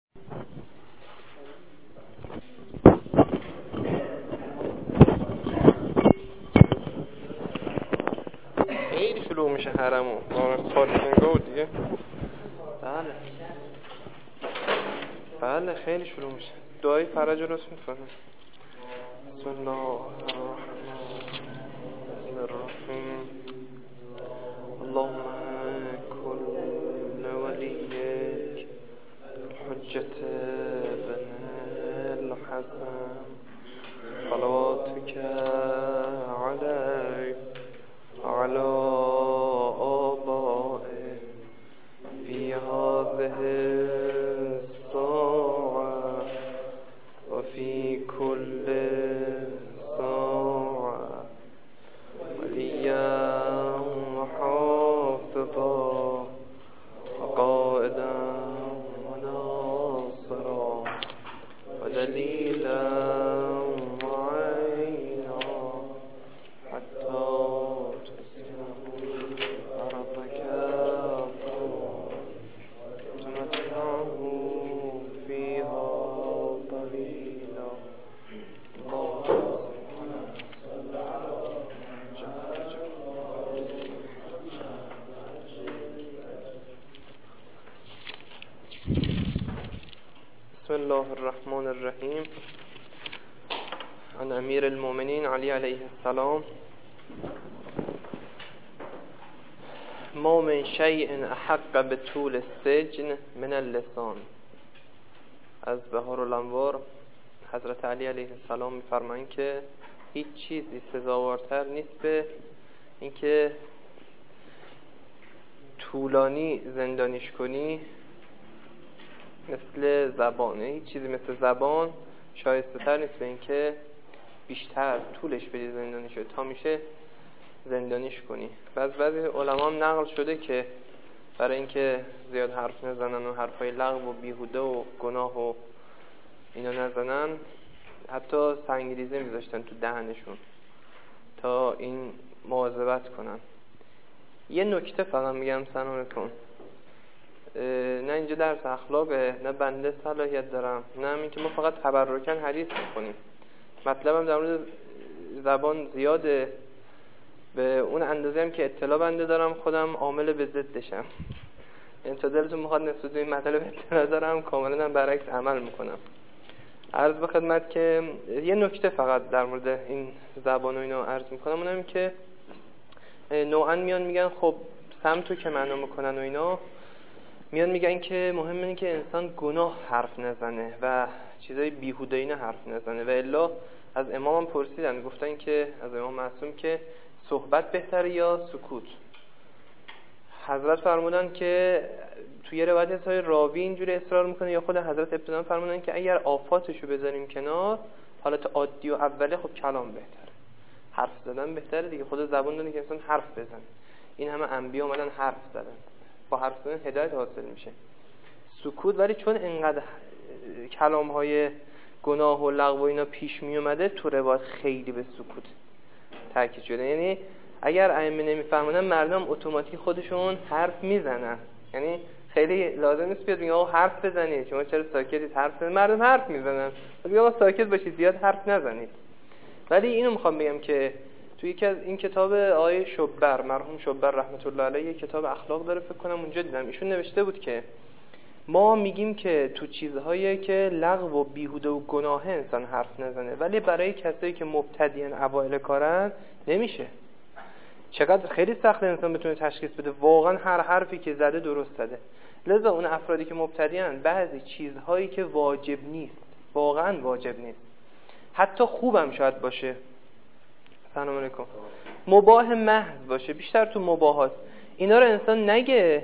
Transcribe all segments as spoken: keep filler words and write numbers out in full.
خیلی شلوغ میشه حرمو با پارکینگا و دیگه. بله بله خیلی شلوغ میشه. دعای فرج رو اسم می‌فرمایید. بسم الله الرحمن الرحیم. اللهم کل ولیک حجت بن الحسن صلواتک علیه وعلى آبائه في هذه الساعة وفي كل ساعة وليا وحافظا وقائدا وناصرا ودليلا وعينا حتى بسم الله الرحمن الرحیم. عن امیر المؤمنین علی علیه السلام: ما من شیء احق به طول السجن من اللسان. از بهار الانوار حضرت علی علیه السلام می‌فرمایند که هیچ چیزی سزاوارتر نیست به اینکه طولانی زندانیش کنی مثل زبانه. هیچ چیزی مثل زبان شایسته تر نیست به اینکه بیشتر طولش بدی زندانیش رو تا میشه زندانیش کنی. بعض بعضی علما هم نقل شده که برای اینکه زیاد حرف نزنن و حرفای لغو و بیهوده و گناه و اینا نزنن، حتی سنگریزه میذاشتن تو دهنشون تا این مواظبت کنن. یه نکته فقط میگم سلام کن، نه اینجا درس اخلاقه، نه بنده صلاحیت دارم، نه همین که ما فقط تبرکن حدیث میکنیم. مطلبم در مورد زبان زیاده، به اون اندازه هم که اطلاع بنده دارم خودم عامل به ضدشم. یعنی تا دلتون میخواد نسبت به این مطلب اطلاع دارم، کاملا هم برعکس عمل میکنم. عرض به خدمت که یه نکته فقط در مورد این زبان و اینا عرض میکنم، اونم که نوعا میان میگن خب سمتو که معنا میکنن و اینا، میان میگن که مهمه اینه که انسان گناه حرف نزنه و چیزای بیهوده اینا حرف نزنه. و الا از امام هم پرسیدن، گفتن که از امام معصوم که صحبت بهتره یا سکوت. حضرت فرمودن که توی روایت های راوی اینجوری اصرار میکنه، یا خود حضرت ابتدا فرمودن که اگر آفاتشو بذاریم کنار، حالت عادی و اوله، خب کلام بهتره، حرف زدن بهتره دیگه. خود زبان داره که انسان حرف بزنه. این همه انبیا اومدن حرف زدن، با حرف زدن هدایت حاصل میشه. سکوت ولی چون اینقدر کلام های گناه و لغو و اینا پیش می اومده، تو روایت خیلی به سکوت تاکید شده. یعنی اگر ائمه نمیفهمونن، مردم اتوماتیک خودشون حرف میزنن. یعنی خیلی لازم نیست بیاد میگه آقا حرف بزنید، شما چرا ساکتید؟ حرف بزنید. مردم حرف میزنن، میگه آقا ساکت باشید، زیاد حرف نزنید. ولی اینو میخوام بگم که تو یکی از این کتاب آقای شبر، مرحوم شبر رحمت الله علیه، کتاب اخلاق داره فکر کنم، اونجا دیدم ایشون نوشته بود که ما میگیم که تو چیزهایی که لغو و بیهوده و گناه انسان حرف نزنه، ولی برای کسایی که مبتدیان اوایل کارن نمیشه. چقدر خیلی سخت انسان بتونه تشخیص بده واقعا هر حرفی که زده درست زده. لذا اون افرادی که مبتدیان، بعضی چیزهایی که واجب نیست، واقعا واجب نیست، حتی خوبم شاید باشه، سلام علیکم، مباح محض باشه، بیشتر تو مباحات، اینا رو انسان نگه،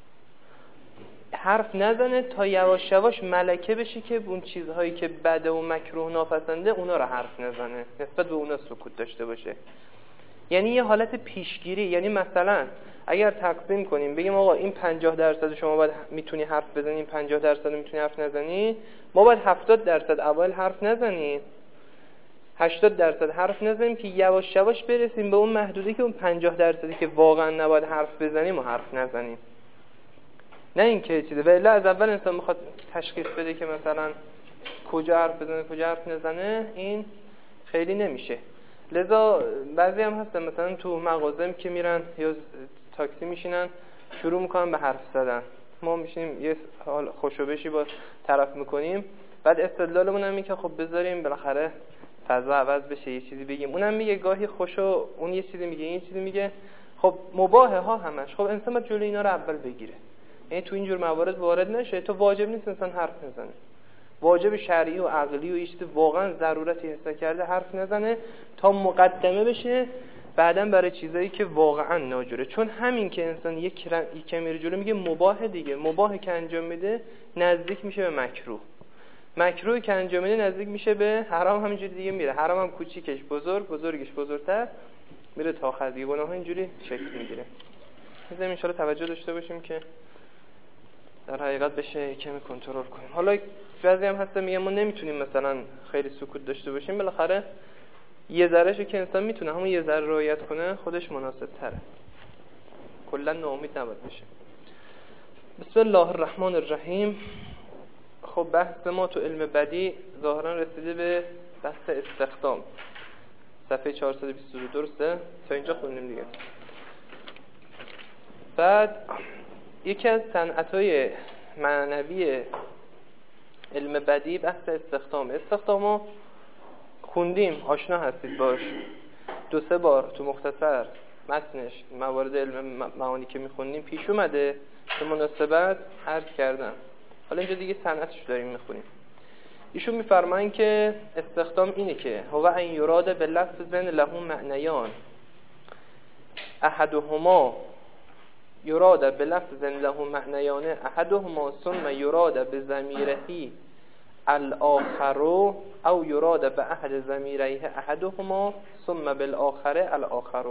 حرف نزنه تا یواش یواش ملکه بشه که اون چیزهایی که بده و مکروه ناپسنده اونا رو حرف نزنه، نسبت به اونا سکوت داشته باشه. یعنی یه حالت پیشگیری. یعنی مثلا اگر تقسیم کنیم بگیم آقا این پنجاه درصد شما باید میتونی حرف بزنی، این پنجاه درصد میتونی حرف نزنی، ما باید هفتاد درصد اول حرف نزنیم، هشتاد درصد حرف نزنیم که یواش یواش برسیم به اون محدوده که اون پنجاه درصدی که واقعا نباید حرف بزنیم و حرف نزنیم. نه اینکه چیزه. ولی از اول انسان میخواد تشخیص بده که مثلا کجا حرف بزنه کجا حرف نزنه، این خیلی نمیشه. لذا بعضی هم هستن مثلا تو مغازه که میرن یا تاکسی میشینن شروع میکنن به حرف زدن، ما میشینیم یه حال خوشوبشی با طرف میکنیم، بعد استدلالمون هم میگه خب بذاریم بالاخره فضا عوض بشه یه چیزی بگیم. اونم میگه گاهی خوشو، اون یه چیزی میگه این چیزی میگه. خب مباهه ها همش، خب انسان باید جلوی اینا رو اول بگیره، یعنی تو اینجور موارد وارد نشه. تو واجب نیست انسان حرف نزنه، واجب شرعی و عقلی و چیزی واقعا ضرورتی حس کرده حرف نزنه تا مقدمه بشه بعداً برای چیزایی که واقعا ناجوره. چون همین که انسان یک کمی میره جلو میگه مباح دیگه، مباح که انجام میده نزدیک میشه به مکروه، مکروه که انجام میده نزدیک میشه به حرام، همینجوری دیگه میره. حرام هم کوچیکش بزرگ، بزرگش بزرگتر میره تا آخر دیگه، گناه ها اینجوری شکل میگیره. مثلا ان شاءالله توجه داشته باشیم که در حقیقت بشه کمی کنترل کنیم. حالا بعضی هم هست میگن ما نمیتونیم مثلا خیلی سکوت داشته باشیم، بالاخره یه ذرهشو که انسان میتونه همون یه ذره رعایت کنه خودش مناسب تره، کلا ناامید نباید بشه. بسم الله الرحمن الرحیم. خب بحث ما تو علم بدی ظاهرا رسیده به بحث استخدام، صفحه چهارصد و بیست و دو، درسته؟ تا اینجا خوندیم دیگه. بعد یکی از صنعت‌های معنوی علم بدی بحث استخدام. استخدامو خوندیم، آشنا هستید باش، دو سه بار تو مختصر متنش موارد علم معانی که میخونیم پیش اومده، به مناسبت عرض کردم. حالا اینجا دیگه صنعتش داریم میخونیم. ایشون میفرمایند که استخدام اینه که هو ان یراد به لفظ له معنیان احدهما یراد به لفظ له معنیان احدهما ثم یراد به ضمیرهی الاخر او یراد به احد ضمیریه احدهما ثم بالاخر الاخر.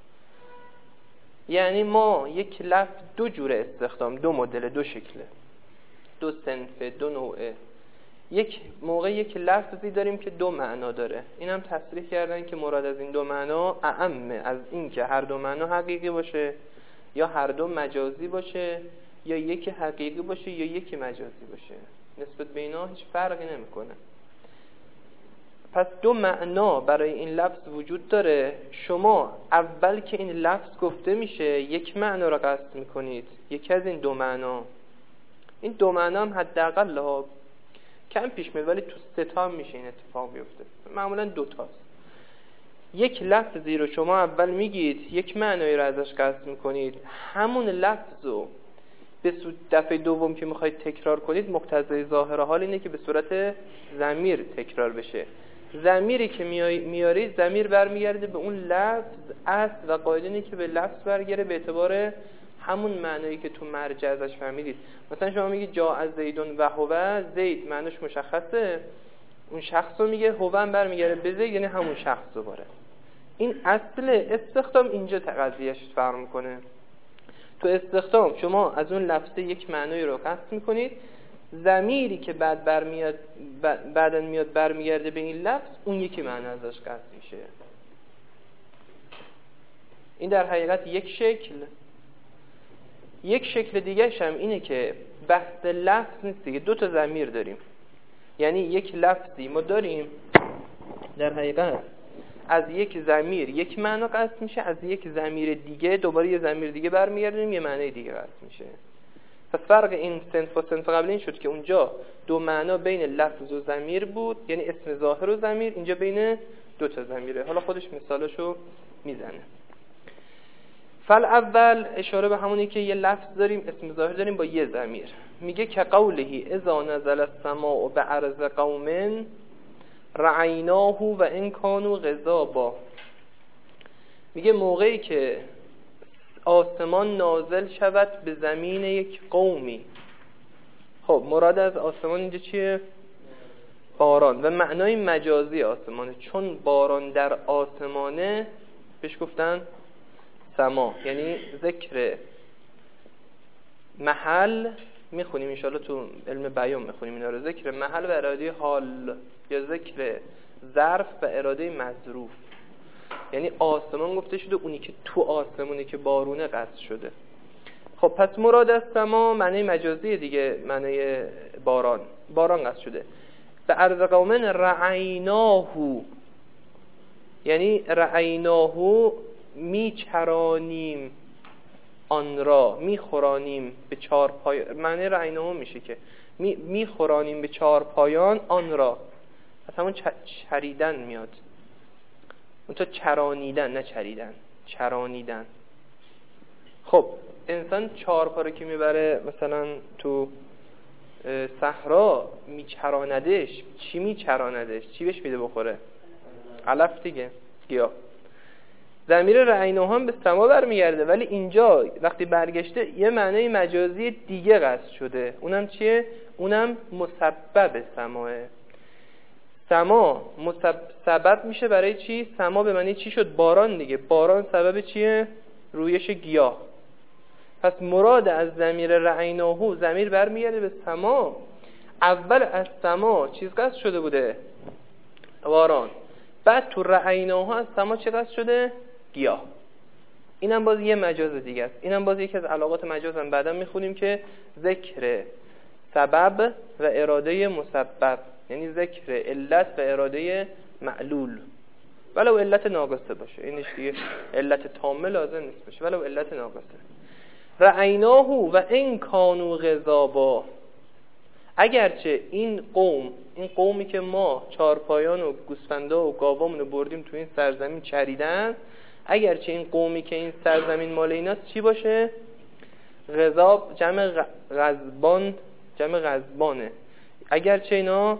یعنی ما یک لفظ دو جور استخدام، دو مدل، دو شکله، دو صنف، دو نوعه. یک موقع یک لفظی داریم که دو معنا داره، اینم تصریح کردن که مراد از این دو معنا اعم از این که هر دو معنا حقیقی باشه یا هر دو مجازی باشه یا یکی حقیقی باشه یا یکی مجازی باشه، نسبت به اینا هیچ فرقی نمیکنه. پس دو معنا برای این لفظ وجود داره. شما اول که این لفظ گفته میشه یک معنا رو قصد میکنید، یکی از این دو معنا. این دو معنا هم حداقل ها کم پیش میاد ولی تو سه تا هم میشه این اتفاق بیفته، معمولا دو تاست. یک لفظی رو شما اول میگید، یک معنایی رو ازش قصد میکنید، همون لفظ رو به دفعه دوم که میخواید تکرار کنید مقتضای ظاهر حال اینه که به صورت ضمیر تکرار بشه. ضمیری که میارید ضمیر برمیگرده به اون لفظ اصل و قاعده اینه که به لفظ برگره به اعتبار همون معنایی که تو مرجع ازش فهمیدید. مثلا شما میگید جاء زیدون و هو، زید معناش مشخصه، اون شخص رو میگه، هو هم برمیگره به زید یعنی همون شخص دوباره. این اصل استخدام اینجا قضیهش فرق میکنه. تو استخدام شما از اون لفظه یک معنی رو قصد میکنید، ضمیری که بعد برمیاد بعدن میاد برمیگرده به این لفظ اون یکی معنی ازش قصد میشه. این در حقیقت یک شکل. یک شکل دیگه‌ش هم اینه که بحث لفظ نیست دیگه، دو تا ضمیر داریم. یعنی یک لفظی ما داریم در حقیقت از یک ضمیر یک معنا قصد میشه، از یک ضمیر دیگه دوباره یه ضمیر دیگه برمیگردیم یه معنی دیگه قصد میشه. پس فرق این صنف و صنف قبلی این شد که اونجا دو معنا بین لفظ و ضمیر بود، یعنی اسم ظاهر و ضمیر، اینجا بین دو تا ضمیره. حالا خودش مثالشو میزنه. فل اول اشاره به همونی که یه لفظ داریم، اسم ظاهر داریم با یه ضمیر. میگه که قولهی اذا نزل السماء بعرض قوم رعیناه و ان کانوا غضابا. میگه موقعی که آسمان نازل شود به زمین یک قومی. خب مراد از آسمان اینجا چیه؟ باران. و معنای مجازی آسمانه، چون باران در آسمانه بهش گفتن سما، یعنی ذکر محل میخونیم انشاءالله تو علم بیان میخونیم اینا رو، ذکر محل و اراده حال یا ذکر ظرف و اراده مظروف. یعنی آسمان گفته شده، اونی که تو آسمونی که بارونه قصد شده. خب پس مراد از سما معنی مجازی دیگه، معنی باران، باران قصد شده. به ارض قوم رعیناه، یعنی رعیناه میچرانیم آن را، میخورانیم به چهار پایان. معنی رعیناه میشه که می میخورانیم به چهار پایان آن را، از همون چریدن میاد، اون تا چرانیدن، نه چریدن، چرانیدن. خب انسان چهار پا رو که میبره مثلا تو صحرا میچراندش، چی میچراندش؟ چی بهش میده بخوره؟ علف دیگه، گیاه. ضمیر رعیناه هم به سما برمیگرده، ولی اینجا وقتی برگشته یه معنی مجازی دیگه قصد شده. اونم چیه؟ اونم مسبب سماه. سما سبب میشه برای چی؟ سما به معنی چی شد؟ باران دیگه. باران سبب چیه؟ رویش گیاه. پس مراد از ضمیر رعیناه، ضمیر برمیگرده به سما. اول از سما چیز قصد شده بوده؟ باران. بعد تو رعیناه از سما چه قصد شده؟ گیاه. اینم باز یه مجاز دیگه است. اینم باز یکی از علاقات مجاز هم بعدا میخونیم که ذکر سبب و اراده مسبب، یعنی ذکر علت و اراده معلول، ولو علت ناقصه باشه. اینش دیگه علت تامه لازم نیست باشه، ولو علت ناقصه. رعیناه و ان کانوا غضابا، اگرچه این قوم، این قومی که ما چارپایان و گوسفندا و گاوامون رو بردیم تو این سرزمین چریدن، اگرچه این قومی که این سرزمین مال ایناست چی باشه؟ غضاب جمع غضبان، جمع غضبانه. اگرچه اینا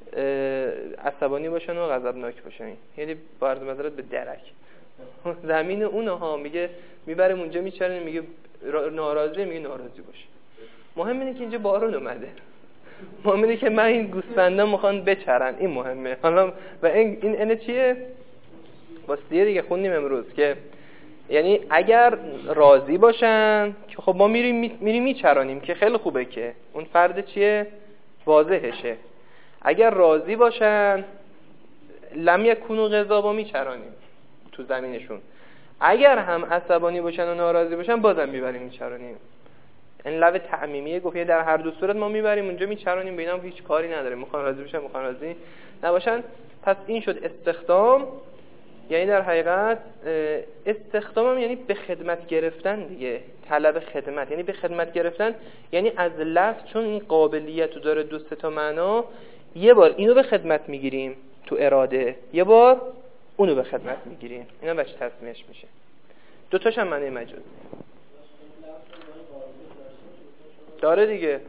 عصبانی باشن و غضبناک باشن، یعنی برد مذارت به درک زمین اونها میگه میبریم اونجا میچرن، میگه ناراضی، میگه ناراضی باشه. مهم اینه که اینجا بارون اومده، مهم اینه که من این گوسفندا میخوان بچرن، این مهمه. حالا و این این اینه چیه؟ واسه دیگه خوندیم امروز که یعنی اگر راضی باشن که خب ما میریم میریم میچرانیم که خیلی خوبه، که اون فرد چیه؟ واضحشه. اگر راضی باشن لم یکونوا غضابا میچرانیم تو زمینشون. اگر هم عصبانی باشن و ناراضی باشن بازم میبریم میچرانیم. این لو تعمیمیه، گفت در هر دو صورت ما میبریم اونجا میچرانیم، به اینا هم هیچ کاری نداریم، میخوان راضی باشن میخوان راضی نباشن. پس این شد استخدام. یعنی در حقیقت استخدام هم یعنی به خدمت گرفتن دیگه، طلب خدمت، یعنی به خدمت گرفتن، یعنی از لفظ چون این قابلیت رو داره دو سه تا معنا، یه بار اینو به خدمت میگیریم تو اراده، یه بار اونو به خدمت میگیریم. اینا بچه تصمیمش میشه. دو تاش هم معنی مجازی داره دیگه،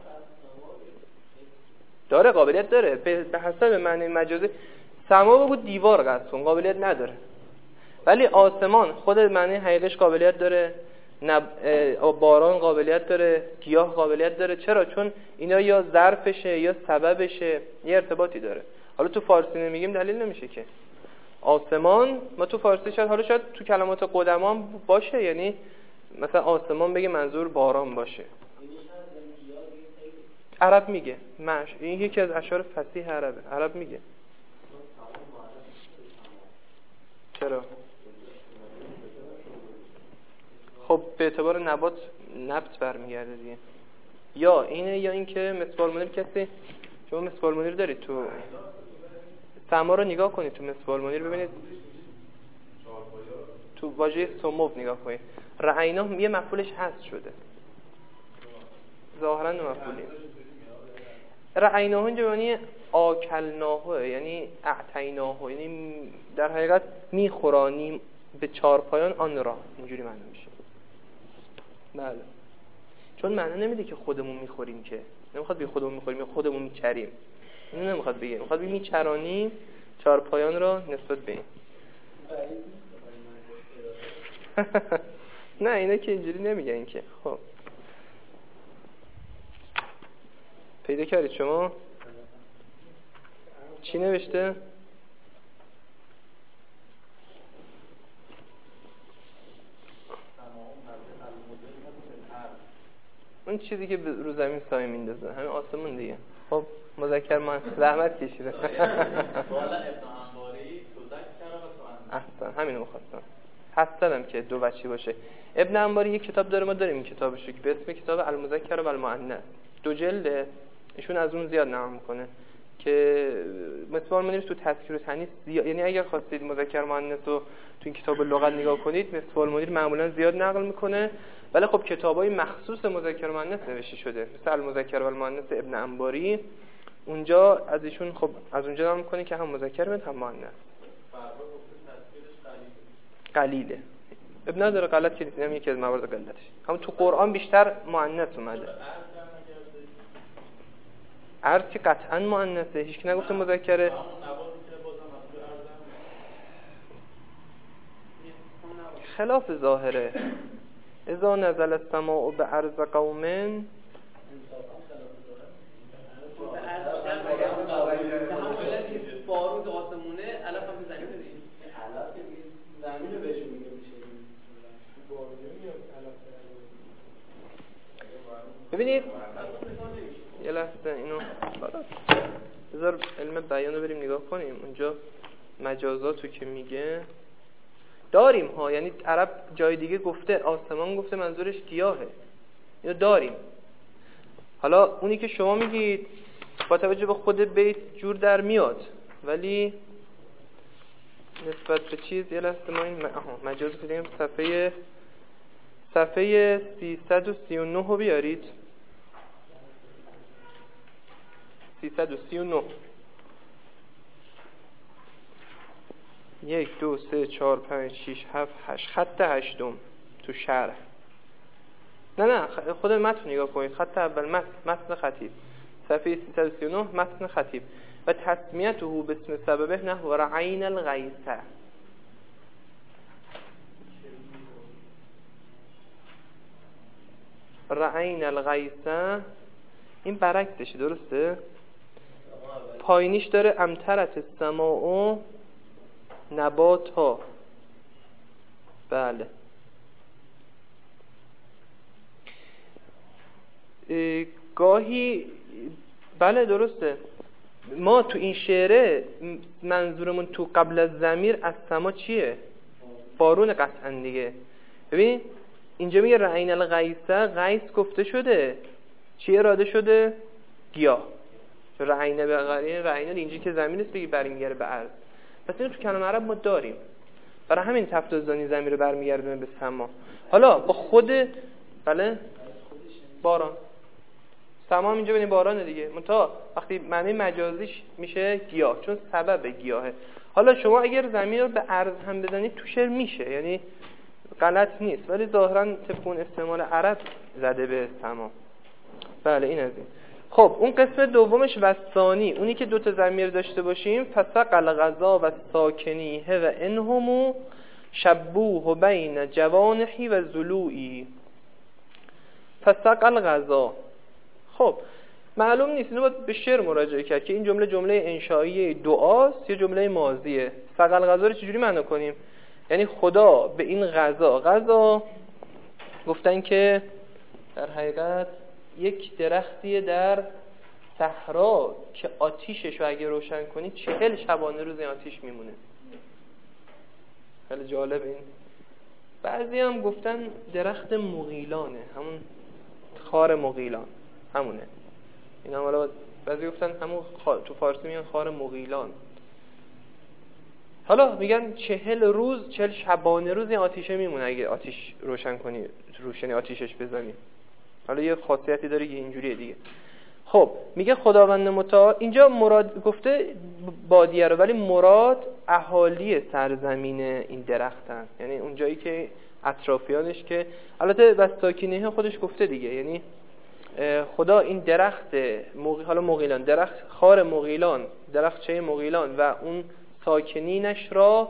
داره قابلیت داره به حسب معنی مجازی. سما بگو دیوار قصد کن، قابلیت نداره. ولی آسمان خود معنی حقیقیش قابلیت داره، نب... باران قابلیت داره، گیاه قابلیت داره. چرا؟ چون اینا یا ظرفشه یا سببشه، یه ارتباطی داره. حالا تو فارسی نمیگیم دلیل نمیشه که آسمان، ما تو فارسی شاید حالا شاید تو کلمات قدما باشه، یعنی مثلا آسمان بگه منظور باران باشه. عرب میگه مش، این یکی از اشعار فصیح عربه، عرب میگه. چرا؟ خب به اعتبار نبات نبت برمیگرده دیگه. یا اینه یا این که مسوار منیر، کسی شما مسوار منیر دارید تو سما رو نگاه کنید، تو مسوار منیر ببینید تو واژه سمو نگاه کنید، رعیناه یه مفعولش حذف شده ظاهرا دو مفعولی. رعیناه اینجا معنی آکلناه، یعنی اعطیناه، یعنی در حقیقت میخورانیم به چهار پایان آن را، اینجوری معنی میشه. بله، چون معنی نمیده که خودمون میخوریم، که نمیخواد بگه خودمون میخوریم یا خودمون میچریم، اینو نمیخواد بگه، میخواد بگه میچرانیم چهار پایان را نسبت به این. نه اینا که اینجوری نمیگن که. خب پیدا کردید شما؟ چی نوشته؟ اون چیزی که رو زمین سایه میندازه، همین آسمون دیگه. خب مذکر من زحمت کشیده. احسن همینو میخواستم. حد دادم که دو وجهی باشه. ابن انباری یک کتاب داره، ما داریم این کتابش رو که به اسم کتاب المذکر و المؤنث، دو جلده، ایشون از اون زیاد نقل میکنه که مسوار منیر تو تذکیر و تانیث زیاد، یعنی اگر خواستید مذکر مؤنث رو تو این کتاب لغت نگاه کنید مسوار منیر معمولا زیاد نقل میکنه، ولی خب کتابای مخصوص مذکر و مؤنث نوشته شده مثل المذکر و المؤنث ابن انباری، اونجا از ایشون خب از اونجا نقل میکنه که هم مذکر میاد هم مؤنث. قلیله ابن نداره، غلط که اینم یکی از موارد غلطش، هم تو قرآن بیشتر مؤنث اومده. عرض که قطعا مؤنثه، هیچ کی نگفته مذکره. خلاف ظاهره. اذا نزل السماء بعرض قوم بارود آسمونه علف هم زمین بدید علف زمین رو بهش میگه میشه ببینید یه لحظه اینو بذار علم بیان رو بریم نگاه کنیم. اونجا مجازاتو که میگه داریم ها، یعنی عرب جای دیگه گفته آسمان، گفته منظورش گیاهه، اینو داریم. حالا اونی که شما میگید با توجه به خود بیت جور در میاد، ولی نسبت به چیز یه لحظه ما این مجاز بدیم. صفحه صفحه سیصد و سی و نه رو بیارید. سیصد و سی و نه یک دو سه چهار پنج شیش هفت هشت خط هشتم تو شرح. نه نه خود متن نگاه کنید، خط اول متن متن خطیب صفحه سیصد و سی و نه متن خطیب و تسمیته باسم سببه نحو رعین الغیثه. رعین الغیثه این برعکسشه، درسته؟ پایینیش داره امطرت السماء نباتا. بله گاهی بله درسته. ما تو این شعره منظورمون تو قبل از ضمیر از سما چیه؟ بارون قطعا دیگه. ببین اینجا میگه رعین الغیثه، غیث گفته شده، چی اراده شده؟ گیاه. رعینه به غرین رعینه اینجا که زمین است بگی برمیگره به ارض، پس اینو تو کلام عرب ما داریم، برای همین تفتازانی زمین رو برمیگردونه به سما. حالا با خود بله باران سما اینجا ببین بارانه دیگه، منتها وقتی معنی مجازیش میشه گیاه، چون سبب گیاهه. حالا شما اگر زمین رو به ارض هم بزنید تو شعر میشه، یعنی غلط نیست، ولی ظاهرا طبق اون استعمال عرب زده به سما. بله این از این. خب اون قسم دومش وثانی، اونی که دوتا ضمیر داشته باشیم، فسق الغذا و ساکنیه و انهمو شبوه بین جوانحی و ضلوعی. فسق الغذا، خب معلوم نیست، اینو باید به شعر مراجعه کرد که این جمله جمله انشایی دعاست یا جمله ماضیه. سق الغذا رو چجوری معنی کنیم؟ یعنی خدا به این غذا، غذا گفتن که در حقیقت یک درختیه در صحرا که آتیشش رو اگه روشن کنی چهل شبانه روز این آتیش میمونه. خیلی جالب این. بعضی هم گفتن درخت مغیلانه، همون خار مغیلان همونه. این هم حالا بعضی گفتن همون خار... تو فارسی میگن خار مغیلان. حالا میگن چهل روز چهل شبانه روز این آتیشه میمونه اگه آتیش روشن کنی روشنی آتیشش بزنی. حالا یه خاصیتی داره که اینجوریه دیگه. خب میگه خداوند متعال، اینجا مراد گفته بادیه رو، ولی مراد اهالی سرزمین این درختن، یعنی اون جایی که اطرافیانش، که البته وساکینه خودش گفته دیگه، یعنی خدا این درخت مغ... حالا مغیلان، درخت خار مغیلان، درختچه مغیلان و اون ساکنینش را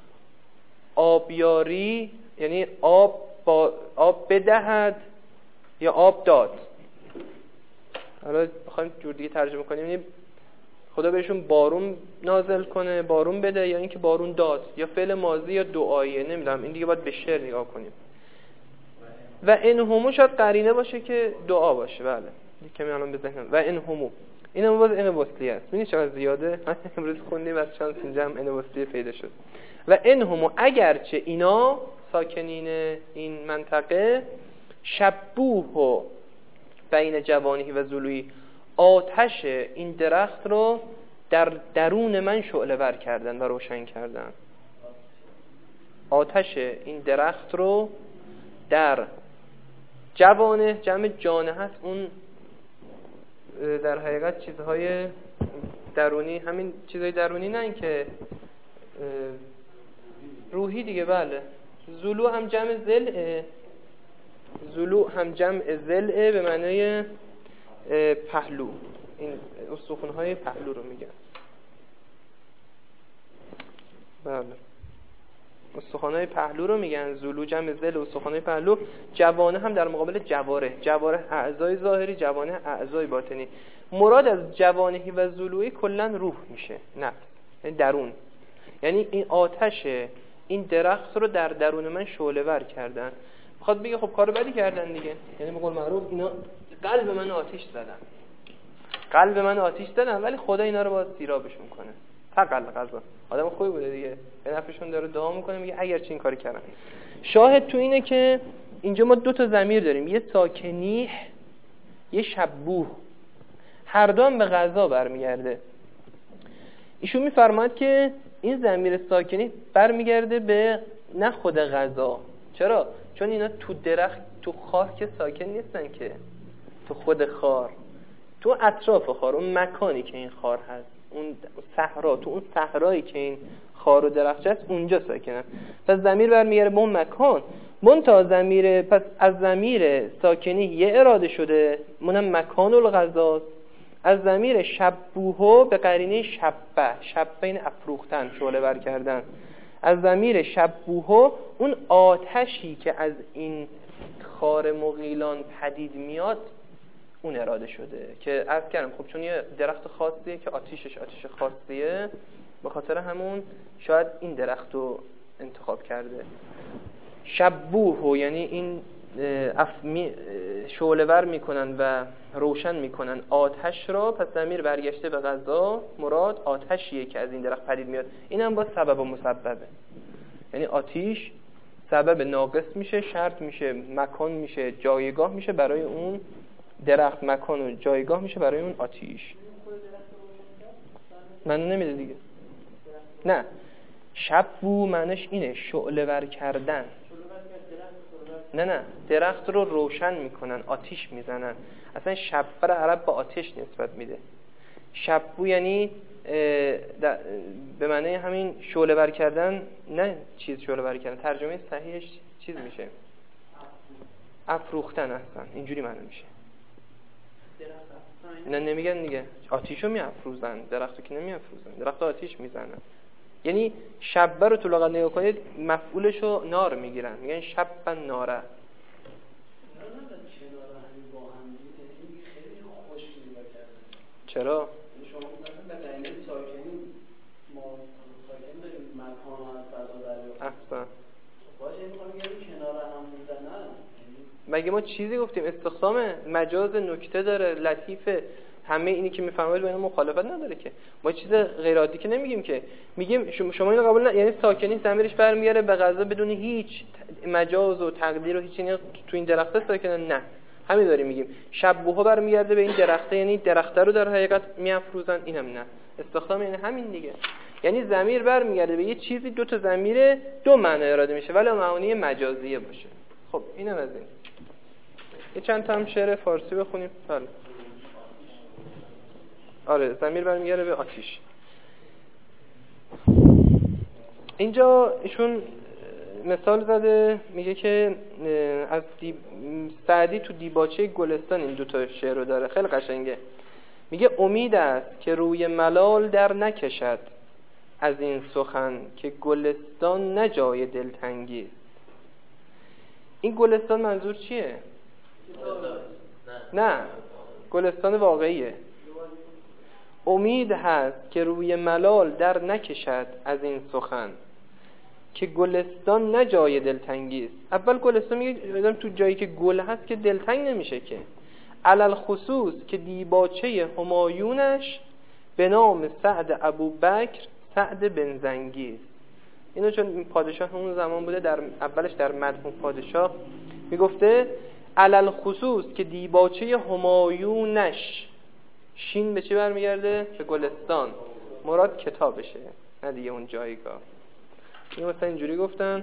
آبیاری، یعنی آب با... آب بدهد یا آب داد. حالا بخوایم جور دیگه ترجمه کنیم، یعنی خدا بهشون بارون نازل کنه، بارون بده، یا اینکه بارون داد، یا فعل ماضی یا دعاییه، نمیدونم، این دیگه باید به شعر نگاه کنیم. و ان همو شاید قرینه باشه که دعا باشه. بله کمی الان بزنم. و ان همو اینم باز ان وصلی است. ببینید چقدر زیاده. امروز خوندیم از چند اینجا هم ان وصلی پیدا شد. و ان همو اگرچه اینا ساکنین این منطقه شبوه و بین جوانهی و ذلوی، آتش این درخت رو در درون من شعله ور کردن و روشن کردن. آتش این درخت رو در جوانه، جمع جانه هست، اون در حقیقت چیزهای درونی، همین چیزهای درونی، نه اینکه روحی دیگه. بله، ذلو هم جمع ضلعه، ذلو هم جمع ضلعه به معنای پهلو، این استخوان‌های پهلو رو میگن. بله، استخوان‌های پهلو رو میگن ذلو، جمع ذل استخوان‌های پهلو. جوانه هم در مقابل جواره، جواره اعضای ظاهری، جوانه اعضای باطنی. مراد از جوانهی و ذلوی کلا روح میشه، نفس، یعنی درون. یعنی این آتش این درخت رو در درون من شعله ور کردن. میخواد بگه خب کار بدی کردن دیگه، یعنی به قول معروف اینا قلب من آتش زدن، قلب من آتش زدن، ولی خدا اینا رو باز سیرابش میکنه. فقط قضا آدم خوبی بوده دیگه، به نفعشون داره دعا میکنه، میگه اگر چه این کاری کردن. شاهد تو اینه که اینجا ما دو تا ضمیر داریم، یه ساکنیح، یه شبوه، هر دو هم به غذا برمیگرده. ایشون میفرماید که این ضمیر ساکنی برمیگرده به نه خود غذا. چرا؟ چون اینا تو درخت، تو خار که ساکن نیستن که، تو خود خار، تو اطراف خار، اون مکانی که این خار هست، اون صحرا، تو اون صحرایی که این خار و درخت هست اونجا ساکنن. پس ضمیر برمیگره به اون مکان. منتها ضمیر، پس از ضمیر ساکنی یه اراده شده، منم مکان الغذاست. از ضمیر شبوه به قرینه شبه، شبه این افروختن، شعله ور کردن. از ضمیر شبوه اون آتشی که از این خار مغیلان پدید میاد اون اراده شده، که عرض کردم خب چون یه درخت خاصیه که آتیشش آتیش خاصیه، به خاطر همون شاید این درخت رو انتخاب کرده. شبوه یعنی این شعله ور میکنن و روشن میکنن آتش را. پس ضمیر برگشته به غذا، مراد آتشیه که از این درخت پدید میاد. این هم با سبب و مسببه، یعنی آتیش سبب ناقص میشه، شرط میشه، مکان میشه، جایگاه میشه برای اون درخت، مکان و جایگاه میشه برای اون آتیش. معنی نمیده دیگه. نه، شبو معنیش اینه، شعله ور کردن. نه نه، درخت رو روشن میکنن، آتیش میزنن. اصلا شبه عرب با آتش نسبت میده. شبو یعنی به معنی همین شعله ور کردن، نه چیز شعله ور کردن، ترجمه صحیحش چیز میشه افروختن، اصلا اینجوری معنی میشه. نه نمیگن دیگه آتیشو میافروزن، درختو که نمیافروزن، درخت آتیش میزنن. یعنی شبه رو تو لغت نگاه کنید مفعولشو نار میگیرن، میگن شب ناره. چرا؟ شما مثلا به دلیل ساکنی ما ساکن داریم مکان و فضا داریم. احسن. باشه میخوام بگم کنار هم میزنن. مگه ما چیزی گفتیم استخدام مجاز نکته داره، لطیفه، همه اینی که میفهمید با اینا مخالفت نداره که. ما چیز غیر عادی که نمیگیم که، میگیم شما اینو قبول نه، یعنی ساکنی ضمیرش برمیگره به غذا بدون هیچ مجاز و تقدیر و هیچ چیزی تو این درخت ساکنن. نه، همین داریم میگیم. شبوه برمیگرده به این درخته، یعنی درخته رو در حقیقت میافروزن، اینم نه. استخدام یعنی همین دیگه، یعنی ضمیر برمیگرده به یه چیزی، دو تا ضمیر دو معنی اراده میشه ولی معانی مجازیه باشه. خب اینم از این. یه چند تا هم شعر فارسی بخونیم. بله. آره، ضمیر برمیگرده به آتش. اینجا ایشون مثال زده، میگه که از دی... سعدی تو دیباچه گلستان این دوتا شعر رو داره، خیلی قشنگه. میگه امید است که روی ملال در نکشد از این سخن، که گلستان نه جای دلتنگی است. این گلستان منظور چیه؟ نه، گلستان واقعیه. امید هست که روی ملال در نکشد از این سخن، که گلستان نه جای دلتنگی است. اول گلستان میگه تو جایی که گل هست که دلتنگ نمیشه که، علل خصوص که دیباچه همایونش به نام سعد ابوبکر سعد بن زنگی است. اینو چون پادشاه اون زمان بوده، در اولش در مدح پادشاه میگفته علل خصوص که دیباچه همایونش، شین به چی برمیگرده؟ به گلستان، مراد کتابشه نه دیگه اون جایگاه. این مثلا اینجوری گفتن.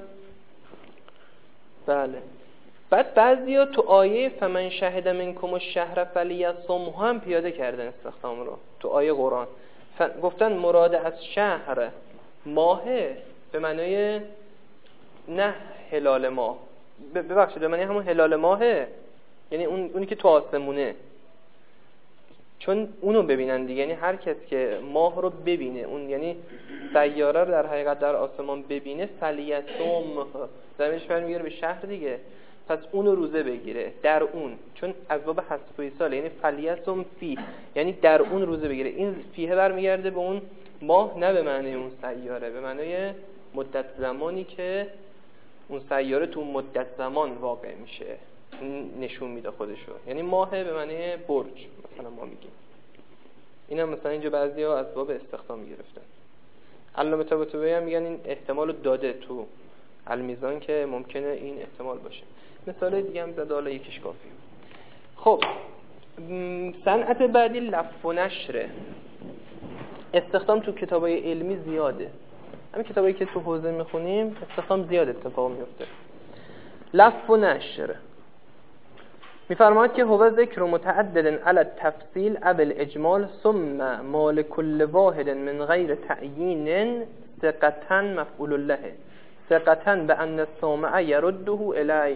بله. بعد بعضیا تو آیه فمن شهد منکم الشهر فلیصم هم پیاده کردن استخدام رو تو آیه قرآن. ف... گفتن مراد از شهر ماهه به معنای نه هلال ماه، ببخشید به معنی همون هلال ماهه، یعنی اون اونی که تو آسمونه، چون اونو ببینن دیگه. یعنی هر کس که ماه رو ببینه، اون یعنی سیاره رو در حقیقت در آسمان ببینه، فلیصم زمینش برمیگره به شهر دیگه، پس اونو روزه بگیره در اون، چون از باب حسب سال، یعنی فلیصم فی، یعنی در اون روزه بگیره. این فیه برمیگرده به اون ماه، نه به معنی اون سیاره، به معنی مدت زمانی که اون سیاره تو مدت زمان واقع میشه نشون میده خودشو. یعنی ماه به معنی برج مثلا ما میگیم. اینا مثلا اینجا بعضیا از باب استخدام گرفتن. علامه طباطبایی هم میگن این احتمال رو داده تو المیزان که ممکنه این احتمال باشه. مثال دیگه هم زده، حالا یکیش کافیه. خب صنعت بعدی لف و نشره. استخدام تو کتابای علمی زیاده. همین کتابایی که تو حوزه میخونیم استخدام زیاد اتفاق میفته. لف و نشر میفرماید که هو ذکر متعدد علی التفصیل او الاجمال ثم مال کل واحد من غیر تعیین ثقة مفعول له ثقة بأن السامع يرده الی.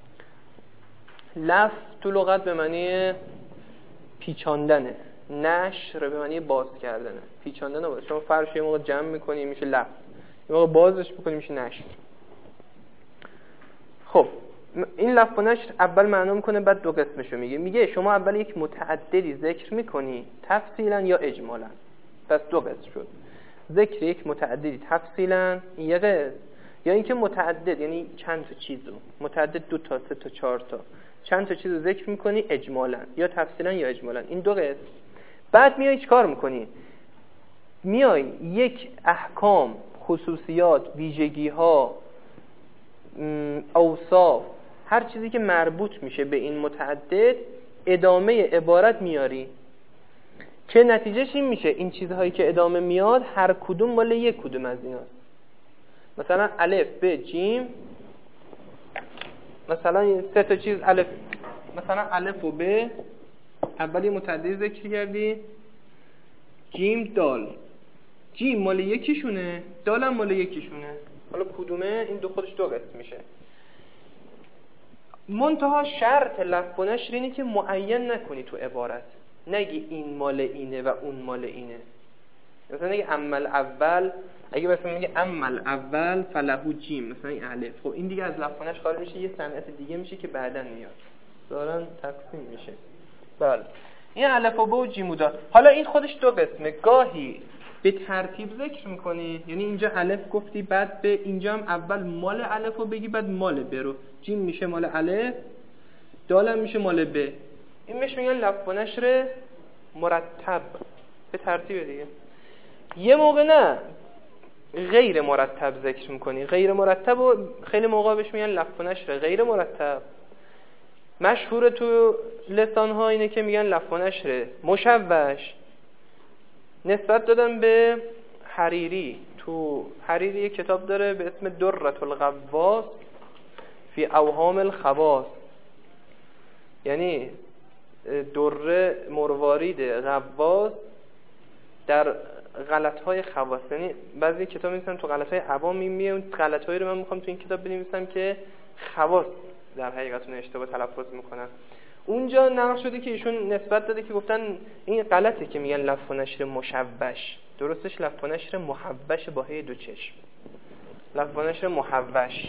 لف تو لغت به معنی پیچاندنه، نشر به معنی باز کردنه. پیچاندن باشه، شما فرش یه موقع جمع میکنی میشه لف، یه موقع بازش میکنی میشه نشر. خب این لف و نشر اول معنا میکنه، بعد دو قسمشو میگه. میگه شما اول یک متعددی ذکر میکنی تفصیلا یا اجمالا، پس دو قسم شد. ذکر یک متعددی تفصیلا یه قسم، یا اینکه متعدد یعنی چند تا چیزو، متعدد دو تا سه تا چهار تا چند تا چیزو ذکر میکنی اجمالا، یا تفصیلا یا اجمالا، این دو قسم. بعد میای چیکار میکنی؟ میای یک احکام، خصوصیات، ویژگی‌ها، اوصاف، هر چیزی که مربوط میشه به این متعدد ادامه عبارت میاری که نتیجهش این میشه این چیزهایی که ادامه میاد هر کدوم مال یک کدوم از ایناست. مثلا الف ب جیم، مثلا این سه تا چیز الف، مثلا الف و ب اولی متعدد ذکر کردی، جیم دال، جیم مال یکیشونه، دال هم مال یکیشونه، حالا کدومه؟ این دو خودش دو قسم میشه. منتها شرط لف و نشر اینه که معین نکنی تو عبارت، نگی این مال اینه و اون مال اینه. مثلا نگی عمل اول، اگه مثلا میگه عمل اول فلهو جیم، مثلا این الف، خب این دیگه از لف و نشر خارج میشه، یه صنعت دیگه میشه که بعداً میاد، دارن تقسیم میشه. بله این الف و ب و جیم و دال. حالا این خودش دو قسمه، گاهی به ترتیب ذکر میکنی، یعنی اینجا الف گفتی بعد به، اینجا هم اول مال الف رو بگی بعد مال ب رو، جیم میشه مال الف، دال هم میشه مال ب. این میشه میگن لف و نشر مرتب، به ترتیب دیگه. یه موقع نه غیر مرتب ذکر میکنی، غیر مرتب و خیلی موقع بهش میگن لف و نشر غیر مرتب. مشهور تو لسان ها اینه که میگن لف و نشر مشوش، نسبت دادن به حریری. تو حریری یک کتاب داره به اسم درة الغواص فی اوهام الخواص، یعنی دره مروارید غواص در غلط‌های خواص. یعنی بعضی کتاب می‌نویسن تو غلط‌های عوام میگه، اون غلط‌هایی رو من می‌خوام تو این کتاب بنویسم که خواص در حقیقت اون اشتباه تلفظ می‌کنن. اونجا نقل شده که ایشون نسبت داده که گفتن این غلطه که میگن لف و نشر مشوش، درستش لف و نشر محوش با هی دو چشم، لف و نشر محوش.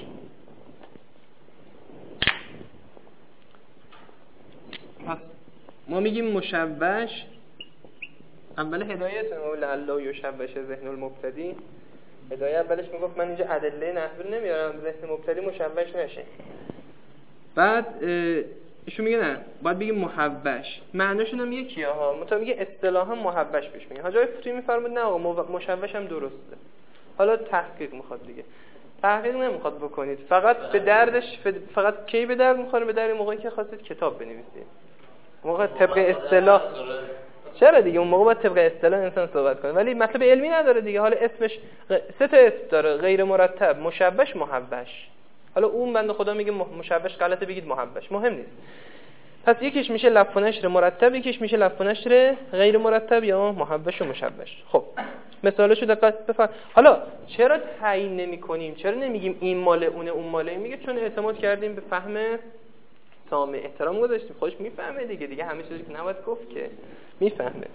پس ما میگیم مشوش، اول هدایت اول الله یشوش ذهن المبتدی، هدایت اولش میگفت من اینجا ادله نحوی نمیارم ذهن مبتدی مشوش نشه. بعد ایشون میگه نه باید بگیم محوش، معناشون هم یکیه ها، مثلا میگه اصطلاحا محوش بهش میگه. حاجی فری میفرمود نه آقا مشوش هم درسته، حالا تحقیق میخواد دیگه، تحقیق نمیخواد بکنید، فقط به دردش فقط کی به درد میخوره؟ به درد موقعی که خواستید کتاب بنویسید، موقع طبق اصطلاح. چرا دیگه اون موقع باید طبق اصطلاح انسان صحبت کنه، ولی مطلب علمی نداره دیگه. حالا اسمش سه تا اسم داره، غیر مرتب، مشبش، محبش. حالا اون بنده خدا میگه مشبش غلطه، بگید محبش، مهم نیست. پس یکیش میشه لف و نشر مرتب، یکیش میشه لف و نشر غیر مرتب یا محبش و مشبش. خب مثالشو دقت بفرمایید. حالا چرا تعیین نمی‌کنیم؟ چرا نمیگیم این مال اونه اون ماله؟ میگه چون اعتماد کردیم به فهم سامع، احترام گذاشتیم، خودش میفهمه دیگه، دیگه همه چیزی که نباید گفت که میفهمه.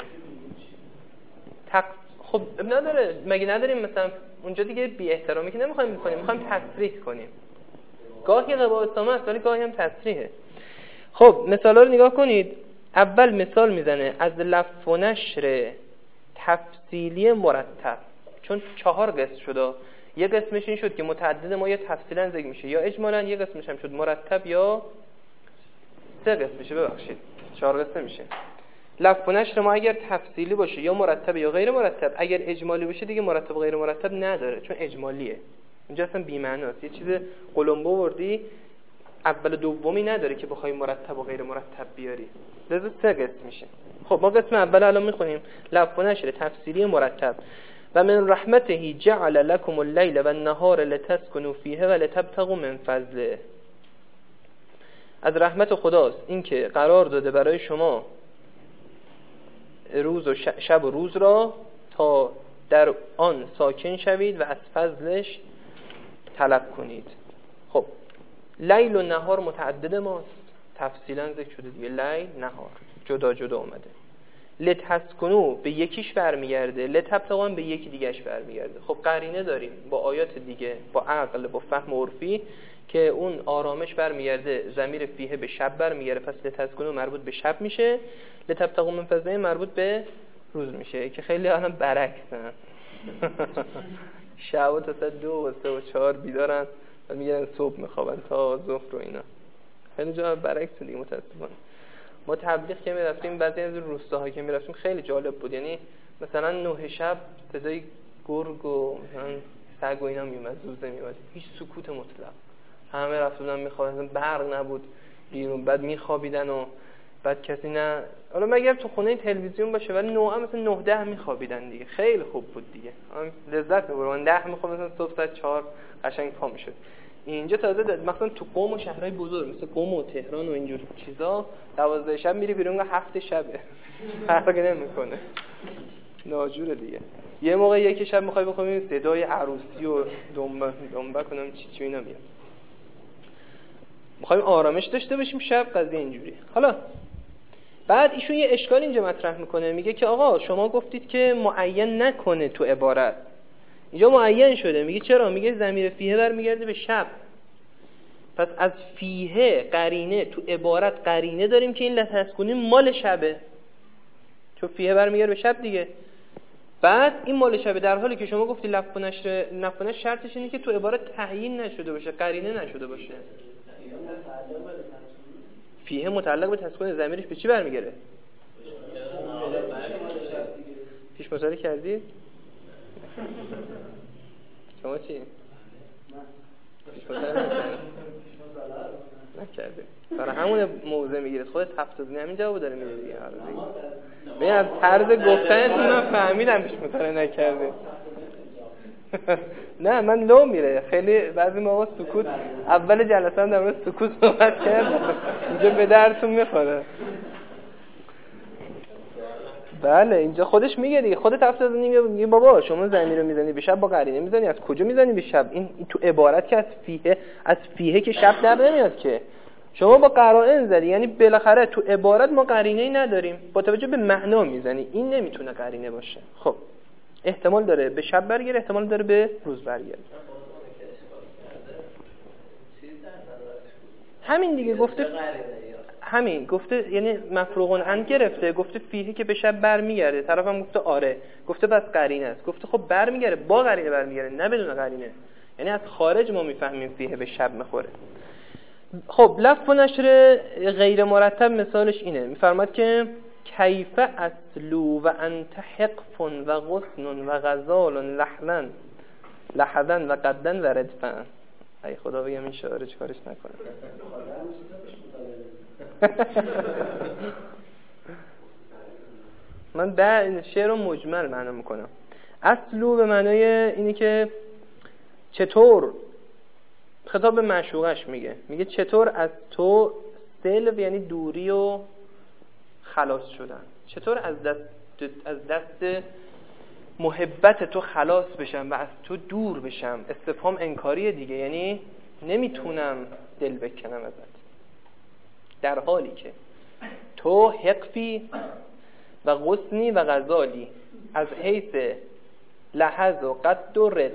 تق... خب نداره، مگه نداریم مثلا اونجا دیگه بی احترامی که نمیخوایم بکنیم، میخوایم تصریح کنیم. گاهی قباحت سامع است ولی گاهی هم تصریحه. خب مثالا رو نگاه کنید. اول مثال میزنه از لف و نشر تفصیلی مرتب، چون چهار قسم شده. یه قسمش این شد که متعدد ما یا تفصیلا ذکر میشه یا اجمالا، یه قسمش هم شد مرتب یا سه قسم میشه، ببخشید چهار قسم میشه. لف و نشر ما اگر تفصیلی باشه یا مرتب یا غیر مرتب، اگر اجمالی باشه دیگه مرتب و غیر مرتب نداره، چون اجمالیه. اینجا اصلا بی معناست، یه چیز قلمبو وردی اول و دومی نداره که بخوای مرتب و غیر مرتب بیاری، لذا سه قسم میشه. خب ما قسم اول الان میخونیم، لف و نشر تفصیلی مرتب. و من رحمته جعل لكم الليل والنهار لتسكنوا فيه ولتبتغوا من فضله. از رحمت خداست این که قرار داده برای شما روز و شب و روز را تا در آن ساکن شوید و از فضلش طلب کنید. خب لیل و نهار متعدد ماست، تفصیلا ذکر شده دیگه، لیل نهار جدا جدا اومده. لتسکنو به یکیش برمیگرده، لتبتغوا به یکی دیگهش برمیگرده. خب قرینه داریم با آیات دیگه، با عقل، با فهم عرفی که اون آرامش برمیگرده، ضمیر فیه به شب برمیگرده، پس لتسکنو مربوط به شب میشه، لتبتغوا من فضله مربوط به روز میشه، که خیلی الان برعکسن. شب تا ساعت دو و سه و چهار بیدارن و میگن صبح میخوابن تا ظهر و اینا. خیلی جا برعکس دیگه متاسفانه. ما تبلیغ که میرفتیم بعضی از روستاها که میرفتیم خیلی جالب بود، یعنی مثلا نه شب صدای گرگ و مثلا سگ و اینا میومد، زوزه میومد، هیچ سکوت مطلق، همه رفتن میخوابیدن، برق نبود بیرون، بعد میخوابیدن و بعد کسی نه، حالا مگر تو خونه تلویزیون باشه، ولی نوعا مثلا نه ده میخوابیدن دیگه، خیلی خوب بود دیگه، هم لذت میبردن. ده میخواب مثلا صبح ساعت چهار قشنگ پا میشد. اینجا تازه مثلا تو قم و شهرهای بزرگ مثل قم و تهران و اینجور چیزا دوازده شب میری بیرون و هفت شبه، فرقی نمیکنه، ناجوره دیگه. یه موقع یک شب میخوای بخوابی صدای عروسی و دنبه دنبه کنم چی چی اینا میاد، میخوایم آرامش داشته باشیم شب، قضیه اینجوری. حالا بعد ایشون یه اشکال اینجا مطرح میکنه، میگه که آقا شما گفتید که معین نکنه تو عبارت، اینجا معین شده. میگه چرا؟ میگه ضمیر فیه برمیگرده به شب، پس از فیه قرینه تو عبارت قرینه داریم که این لتسکونی مال شبه، چون فیه برمیگرده به شب دیگه. بعد این مال شبه در حالی که شما گفتی لف و نشر، لف و نشر شرطش اینه که تو عبارت تعیین نشده باشه، قرینه نشده باشه. فیه متعلق به تسکون، ضمیرش به چی برمیگره؟ پیش مطالعه کردید؟ شما چی؟ پیش مطالعه نکردید؟ برای همون موضوع میگیرید، خودت هفتاد همین جواب داره میده دیگه. ببین از طرز گفتنتون من فهمیدم پیش مطالعه نکردید. نه من لو میره خیلی، بعضی موقع سکوت، اول جلسه هم در مورد سکوت صحبت کردم، اینجا به درتون میخوره. بله اینجا خودش میگه دیگه، خودت هفتاد میگه بابا شما ضمیر رو میزنی به شب با قرینه میزنی، از کجا میزنی به شب؟ این, این تو عبارت که از فیه، از فیه که شب در نمیاد که، شما با قرائن زدی، یعنی بالاخره تو عبارت ما قرینه‌ای نداریم، با توجه به معنا میزنی، این نمیتونه قرینه باشه. خب احتمال داره به شب برگره، احتمال داره به روز برگره. همین دیگه گفته، همین گفته، یعنی مفروغون عن گرفته، گفته فیه که به شب برمیگرده، طرفم گفته آره، گفته بس قرینه است، گفته خب برمیگره، با قرینه برمیگره نه بدون قرینه، یعنی از خارج ما میفهمیم فیه به شب میخوره. خب لف و نشر غیر مرتب مثالش اینه، میفرماد که کیف اصلو و انت حقف و غصن و غزال لحلن لحظن و قدن و ردفن. ای خدا بگم این شعر چیکارش نکنه. من در شعر رو مجمل معنا میکنم. اصلو به معنای اینی که چطور، خطاب به معشوقش میگه میگه چطور از تو سلو یعنی دوری و خلاص شدن، چطور از دست از دست محبت تو خلاص بشم و از تو دور بشم. استفهام انکاریه دیگه، یعنی نمیتونم دل بکنم ازت، در حالی که تو حقفی و غصنی و غزالی از حیث لحظ و قد و رد.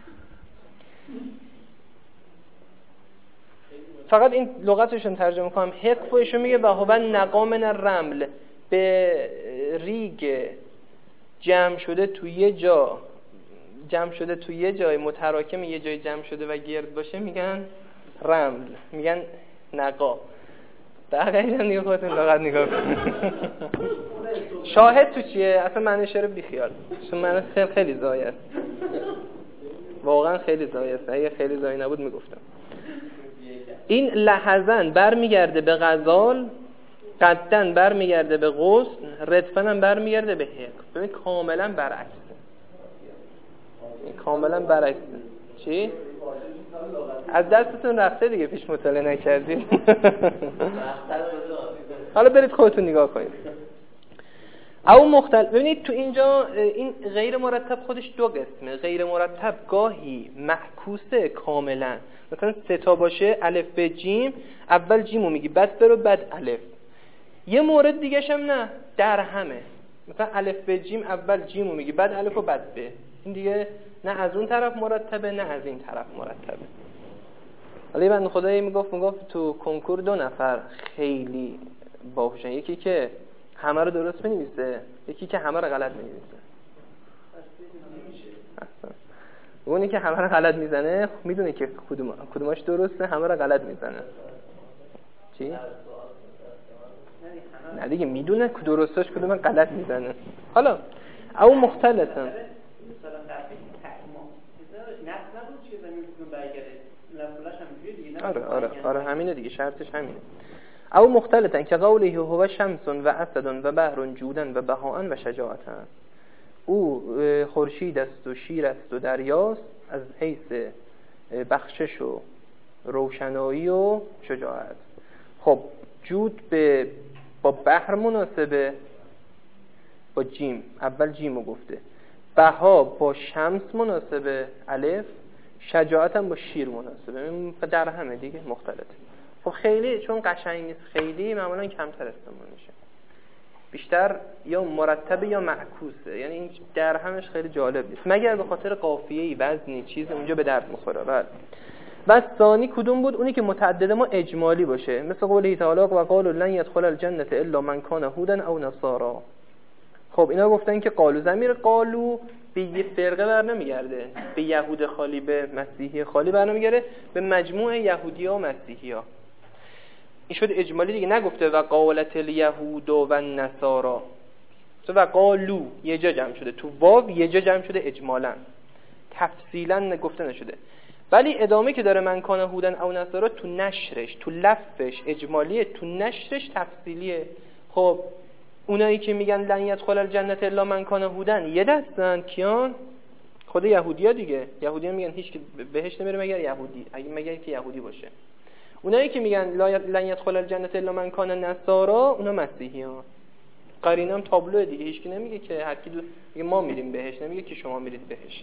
فقط این لغتشون ترجمه کنم. حقفشون میگه و هو نقامن الرمل، به ریگ جمع شده توی یه جا، جمع شده توی یه جای متراکم، یه جای جمع شده و گرد باشه میگن رمل، میگن نقا. دقیقا دیگه خودتون لغت نگاه کنید. شاهد تو چیه؟ اصلا معنی شعر بیخیال، چون معنی خیلی خیلی زایی است، واقعا خیلی زایی است. اگه خیلی زایی نبود میگفتم. این لحظن برمیگرده به غزال، قدن برمیگرده به غصن، ردفن هم برمیگرده به حق. ببین کاملا برعکسه، این کاملا برعکسه. چی؟ از دستتون رفته دیگه، پیش مطالعه نکردید. حالا برید خودتون نگاه کنید. او مختلف. ببینید تو اینجا این غیر مرتب خودش دو قسمه. غیر مرتب گاهی معکوسه کاملا، مثلا سه تا باشه الف ب جیم، اول جیمو میگی بعد برو بعد الف. یه مورد دیگه هم نه، در همه، مثلا الف ب جیم اول جیمو میگی بعد الف و بعد ب. این دیگه نه از اون طرف مرتبه نه از این طرف مرتبه. ولی بنده خدایی میگفت میگفت تو کنکور دو نفر خیلی باهوشن، یکی که همه رو درست بنویسه، یکی که همه رو غلط بنویسه. اونی که همه رو غلط میزنه میدونه که کدوم کدوماش درسته، همه رو غلط میزنه. چی؟ نه دیگه میدونه که درستش کدوم غلط میزنه. حالا او مختلفن. آره آره آره همینه دیگه، شرطش همینه. او مختلطن که قوله هو شمس و اسد و بحر جودن و بهاء و شجاعتن. او خورشید است و شیر است و دریاست از حیث بخشش و روشنایی و شجاعت. خب جود به با بحر مناسبه، با جیم، اول جیمو گفته. بها با شمس مناسبه الف، شجاعت هم با شیر مناسبه، در همه دیگه مختلطه. خب خیلی چون قشنگ نیست، خیلی معمولا کمتر استعمال میشه، بیشتر یا مرتبه یا معکوسه، یعنی این در همش خیلی جالب نیست مگر به خاطر قافیه‌ای وزنی چیز اونجا به درد میخوره. بعد بعد ثانی کدوم بود؟ اونی که متعدد ما اجمالی باشه، مثل قوله تعالی و قالوا لن يدخل الجنه الا من كان هودا او نصارا. خب اینا گفتن که قالو، ضمیر قالو به یه فرقه بر نمیگرده، به یهود خالی به مسیحی خالی بر نمیگرده، به مجموع یهودی‌ها و مسیحی‌ها. این شد اجمالی دیگه، نگفته و قالت الیهود و النصارا. تو و قالو یه جا جمع شده، تو واو یه جا جمع شده اجمالاً، تفصیلاً گفته نشده. ولی ادامه که داره من کان هودن او نصارا، تو نشرش تو لفظش اجمالیه، تو نشرش تفصیلیه. خب اونایی که میگن لن يدخل الجنه الا من کان هودن یه دستن کیان؟ خود یهودی‌ها دیگه. یهودی‌ها میگن هیچ که بهش نمیره مگر یهودی، اگه مگر که یهودی باشه. اونایی که میگن لن يدخل الجنه الا من کان نصارا، اونا مسیحی‌ها. قرینم تابلو دیگه، هیچ کی نمیگه که هر کی دو میگه ما میریم بهش، نمیگه که شما میرید بهش.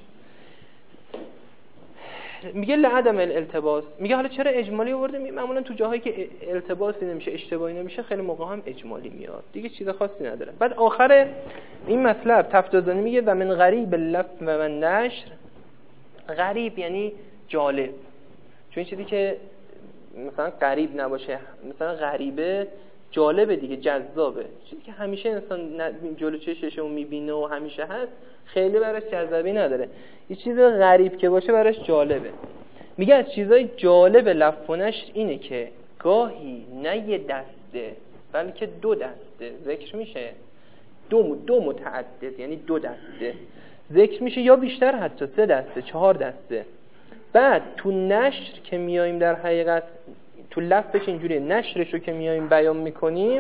میگه لعدم الالتباس. میگه حالا چرا اجمالی آورده؟ معمولا تو جاهایی که التباسی نمیشه، اشتباهی نمیشه، خیلی موقع هم اجمالی میاد دیگه، چیز خاصی نداره. بعد آخر این مطلب تفتازانی میگه و من غریب اللفظ و من نشر. غریب یعنی جالب، چون این چیزی که مثلا غریب نباشه، مثلا غریبه جالبه دیگه، جذابه، چیزی که همیشه انسان جلو چشش رو میبینه و همیشه هست، خیلی براش جذابی نداره. یه چیز غریب که باشه براش جالبه. میگه از چیزای جالب لفظش اینه که گاهی نه یه دسته بلکه دو دسته ذکر میشه، دو دو متعدد، یعنی دو دسته ذکر میشه یا بیشتر، حتی سه دسته چهار دسته. بعد تو نشر که میایم در حقیقت تو لفظش اینجوریه، نشرش رو که میایم بیان میکنیم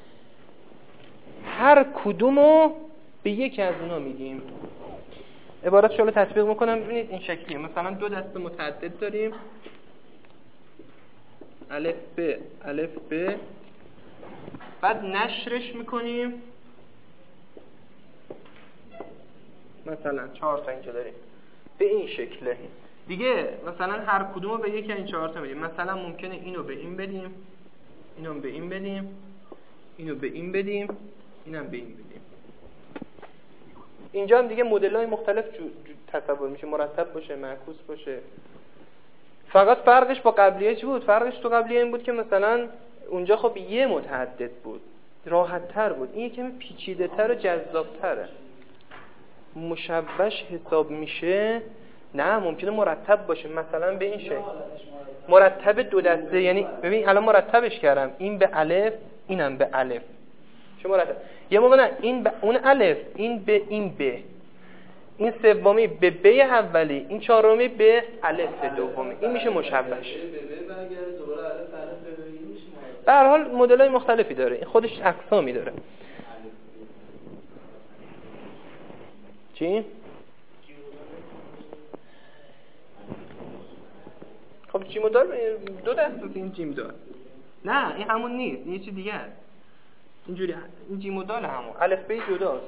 هر کدومو به یکی از اونا میگیم. عبارتش رو تطبیق میکنم ببینید این شکلیه. مثلا دو دسته متعدد داریم، الف ب الف ب، بعد نشرش میکنیم مثلا چهار تا اینجا داریم به این شکله دیگه. مثلا هر کدومو به یکی این چهار تا میدیم. مثلا ممکنه اینو به این بدیم، اینو به این بدیم، اینو به این بدیم، اینم به این بدیم. اینجا هم دیگه مدل‌های مختلف تصور میشه، مرتب باشه، معکوس باشه. فقط فرقش با قبلیه چی بود؟ فرقش تو قبلیه این بود که مثلا اونجا خب یه متعدد بود، راحت تر بود. این کمی پیچیده تر و جذاب تره. مشوش حساب میشه، نه ممکنه مرتب باشه. مثلا به این شکل مرتب دو دسته، یعنی ببین الان مرتبش کردم، این به الف اینم به الف، چه مرتب. یه موقع نه این به اون الف، این به این به، این سومی به ب اولی، این چهارمی به الف دومی. این میشه مشوش. به هر حال مدل‌های مختلفی داره، این خودش اقسامی داره. چی؟ خب جیم دار دو دست است این جیم دار. نه این همون نیست، این یه چیز دیگه است. اینجوری این جیم دال همون الف ب جداست.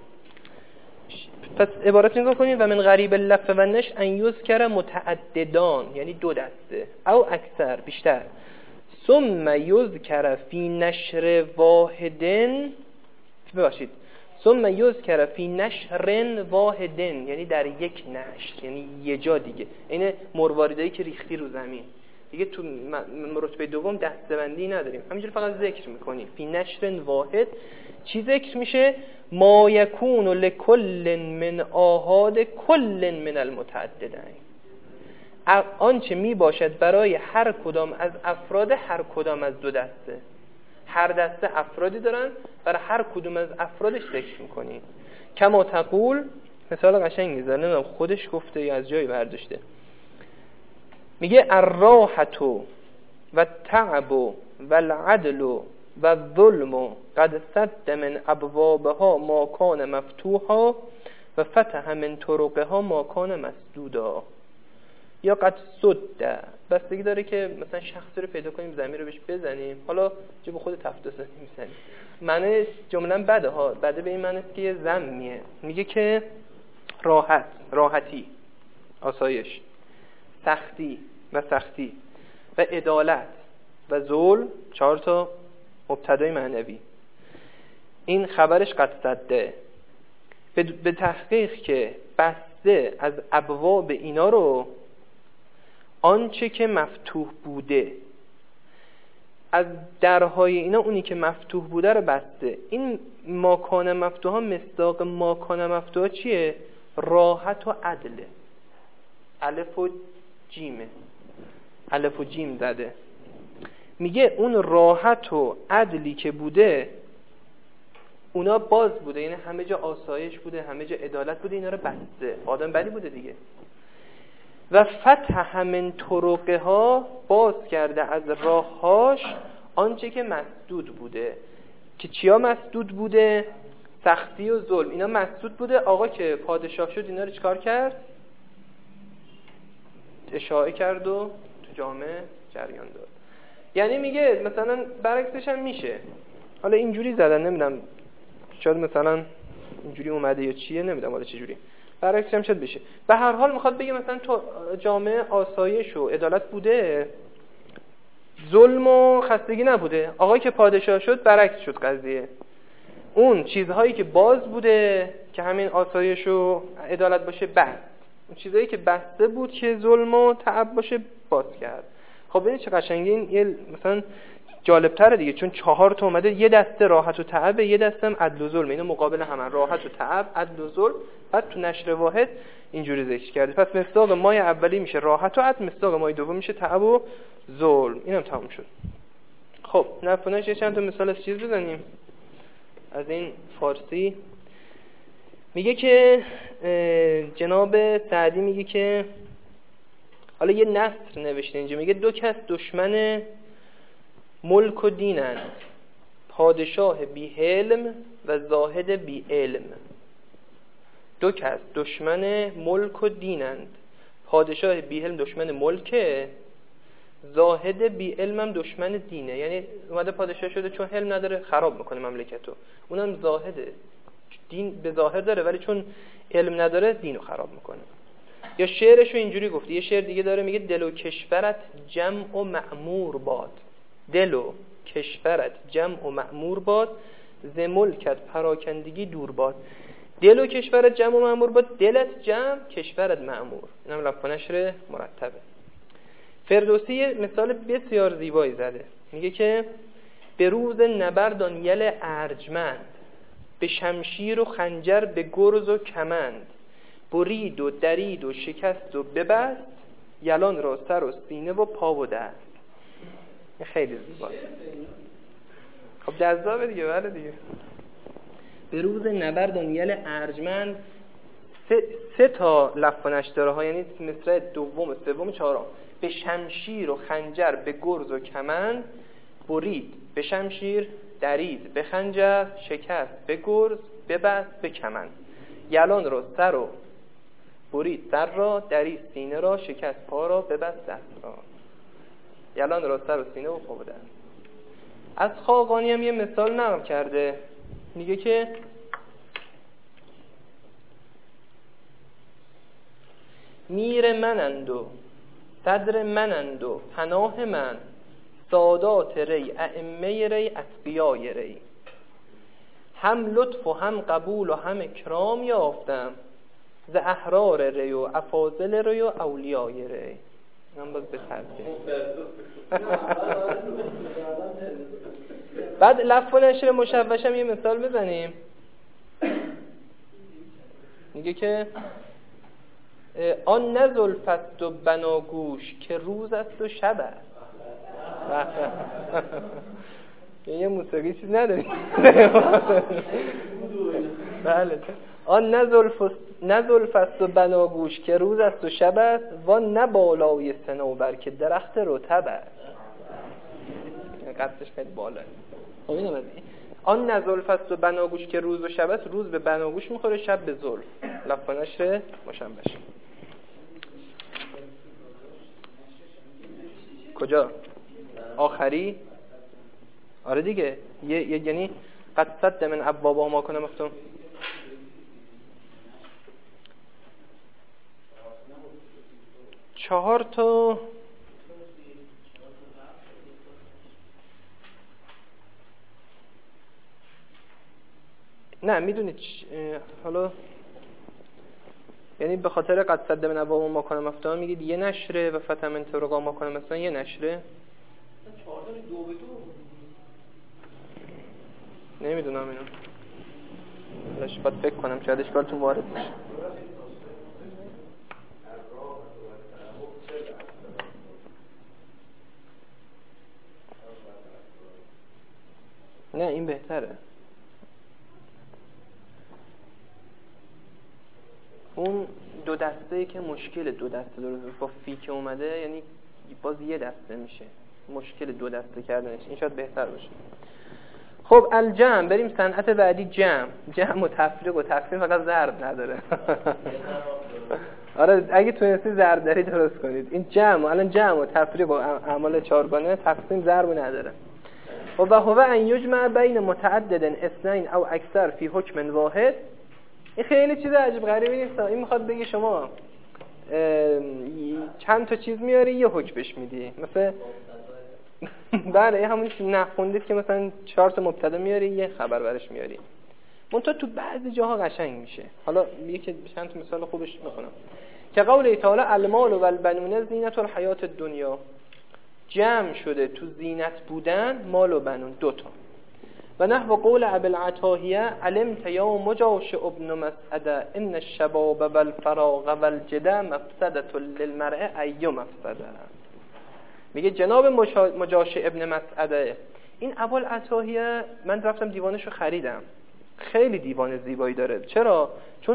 پس عبارت نگاه کنید و من غریب اللف و نش ان یذکر متعددان، یعنی دو دسته او اکثر بیشتر. ثم یذکر فی نشر واحدن، ببخشید ثم یذکر فی نشر واحدن، یعنی در یک نشر، یعنی یه جا دیگه. این مرواریدایی که ریختی رو زمین دیگه، تو رتبه دوم دسته‌بندی نداریم، همینجوری فقط ذکر میکنیم. فی نشر واحد چی ذکر میشه؟ ما یکون لکل من آحاد کل من المتعددین، آنچه می باشد برای هر کدام از افراد هر کدام از دو دسته. هر دسته افرادی دارن، برای هر کدوم از افرادش ذکر میکنی. کما تقول، مثال قشنگی میذاره، نمیدونم خودش گفته یا از جایی برداشته. میگه الراحت و التعب و العدل و الظلم قد سد من ابوابها ما کان مفتوحا و فتح من طرقها ما کان مسدودا. یا قد سد، بستگی داره که مثلا شخصی رو پیدا کنیم زمین رو بهش بزنیم، حالا چه به خود تفتسه میزنیم. معنی جمله بده ها، بده به این معنی است که یه ضمیه. میگه که راحت، راحتی، آسایش، سختی و سختی و عدالت و ظلم، چهار تا مبتدای معنوی. این خبرش قد سده، به تحقیق که بسته از ابواب اینا رو آنچه که مفتوح بوده، از درهای اینا اونی که مفتوح بوده رو بسته. این ماکان مفتوح ها مصداق ماکان مفتوح ها چیه؟ راحت و عدله. الف و جیمه، الف و جیم زده. میگه اون راحت و عدلی که بوده اونا باز بوده، یعنی همه جا آسایش بوده، همه جا عدالت بوده، اینا رو بسته. آدم بلی بوده دیگه. و فتح من طرقه ها، باز کرده از راههاش آنچه که مسدود بوده. که چیا مسدود بوده؟ سختی و ظلم، اینا مسدود بوده. آقا که پادشاه شد اینا رو چکار کرد؟ اشاعه کرد و تو جامعه جریان داد. یعنی میگه مثلا برعکسش هم میشه. حالا اینجوری زدن، نمیدونم شاید مثلا اینجوری اومده یا چیه، نمیدونم حالا چه جوری. برعکسش هم شاید بشه. به هر حال میخواد بگه مثلا تو جامعه آسایش و عدالت بوده، ظلم و خستگی نبوده. آقایی که پادشاه شد برعکس شد قضیه. اون چیزهایی که باز بوده که همین آسایش و عدالت باشه بست، اون چیزهایی که بسته بود که ظلم و تعب باشه باز کرد. خب ببینید چه قشنگه این، یه مثلا جالب تره دیگه، چون چهار تا اومده، یه دسته راحت و تعب، یه دسته هم عدل و ظلم. اینا مقابل هم، راحت و تعب، عدل و ظلم. بعد تو نشر واحد اینجوری ذکر کرده. پس مصداق مای اولی میشه راحت و عدل، مصداق مای دوم میشه تعب و ظلم. اینم تموم شد. خب نفونش یه چند تا مثال از چیز بزنیم از این فارسی. میگه که جناب سعدی میگه که حالا یه نثر نوشته اینجا، میگه دو کس دشمن ملک و دینند، پادشاه بی حلم و زاهد بی علم. دو کس دشمن ملک و دینند، پادشاه بی حلم دشمن ملکه، زاهد بی علم هم دشمن دینه. یعنی اومده پادشاه شده چون حلم نداره خراب میکنه مملکتو، اونم زاهده، دین به ظاهر داره ولی چون علم نداره دینو خراب میکنه. یا شعرشو اینجوری گفته، یه شعر دیگه داره میگه دل و کشورت جمع و معمور باد، دل و کشورت جمع و معمور باد، ز ملکت پراکندگی دور باد. دل و کشورت جمع و معمور باد، دلت جمع کشورت معمور. اینم لفظ نشر مرتبه. فردوسی مثال بسیار زیبایی زده، میگه که به روز نبرد آن یل ارجمند، به شمشیر و خنجر به گرز و کمند، برید و درید و شکست و ببست، یلان را سر و سینه و پا و دست. خیلی زیباست. خب جذابه دیگه. بله دیگه. به روز نبرد آن یل ارجمند، سه, سه تا لف و نشتره ها، یعنی مصرع دوم و سوم و چهارم. به شمشیر و خنجر به گرز و کمند، برید به شمشیر، درید به خنجر، شکست به گرز، ببست به کمند. یلان را سر و برید سر را، درید سینه را، شکست پا را، ببست دست را. یلان را سر و سینه و پا و دست. از خاقانی هم یه مثال نقل کرده، میگه که میر منند و صدر منند و پناه من، سادات ری ائمه ری اتقیای ری، هم لطف و هم قبول و هم اکرام یافتم، ز احرار ری و افاضل ری و اولیای ری. من باز به ترتیب بعد لف و نشر مشوش هم یه مثال بزنیم. میگه که آن نه زلف است و بناگوش، که روز است و شب است. یه موسیقی چیز نداری؟ بله. آن نه زلف است و بناگوش، که روز است و شب است، وان نه بالای صنوبر، که درخت رطب است. قدش خیلی بالاه. خب اینم از این. آن نه زلف است و بناگوش، که روز و شب است، روز به بناگوش میخوره، شب به زلف. لف و نشر مشوش. کجا؟ آخری؟ آره دیگه. یه یعنی قد صد من ابوابها ما کنه مفتون. چهار تا نه میدونید حالا یعنی به خاطر قد صد من ابوابها ما کنه مفتون میگید یه نشره و فتح من طرقا ما کنه مثلا یه نشره. چهار تا دو به دو نمیدونم اینو. حالش باید فکر کنم شاید اشکالتون وارد میشه. نه این بهتره. اون دو دسته‌ای که مشکل دو دسته داره با فی که اومده یعنی باز یه دسته میشه. مشکل دو دسته کردنش این شاید بهتر باشه. خب الجمع، بریم صنعت بعدی. جمع جمع و تفریق و تقسیم فقط ضرب نداره. آره اگه تونستی ضرب داری درست کنید. این جمع الان جمع و تفریق و اعمال چهارگانه تقسیم ضرب نداره. و هو ان یجمع بین متعدد اثنین او اکثر فی حکم واحد. این خیلی چیز عجیب غریبی نیست. این میخواد بگه شما چند تا چیز میاری یه حکمش میدی. مثلا بله همون چیز نخوندید که مثلا چهار تا مبتدا میاری یه خبر برش میاری. منتها تو بعضی جاها قشنگ میشه. حالا یکی چند تا مثال خوبش میخونم. که قول تعالی المال و البنون زینت الحیات الدنیا، جمع شده تو زینت بودن مال و بنون دوتا. و نحو قول ابی العتاهیه علمت یا مجاش ابن مسعده ان الشباب والفراغ والجده مفسدة للمرء ای مفسده. میگه جناب مجاش ابن مسعده، این ابو العتاهیه من رفتم دیوانشو خریدم، خیلی دیوان زیبایی داره. چرا؟ چون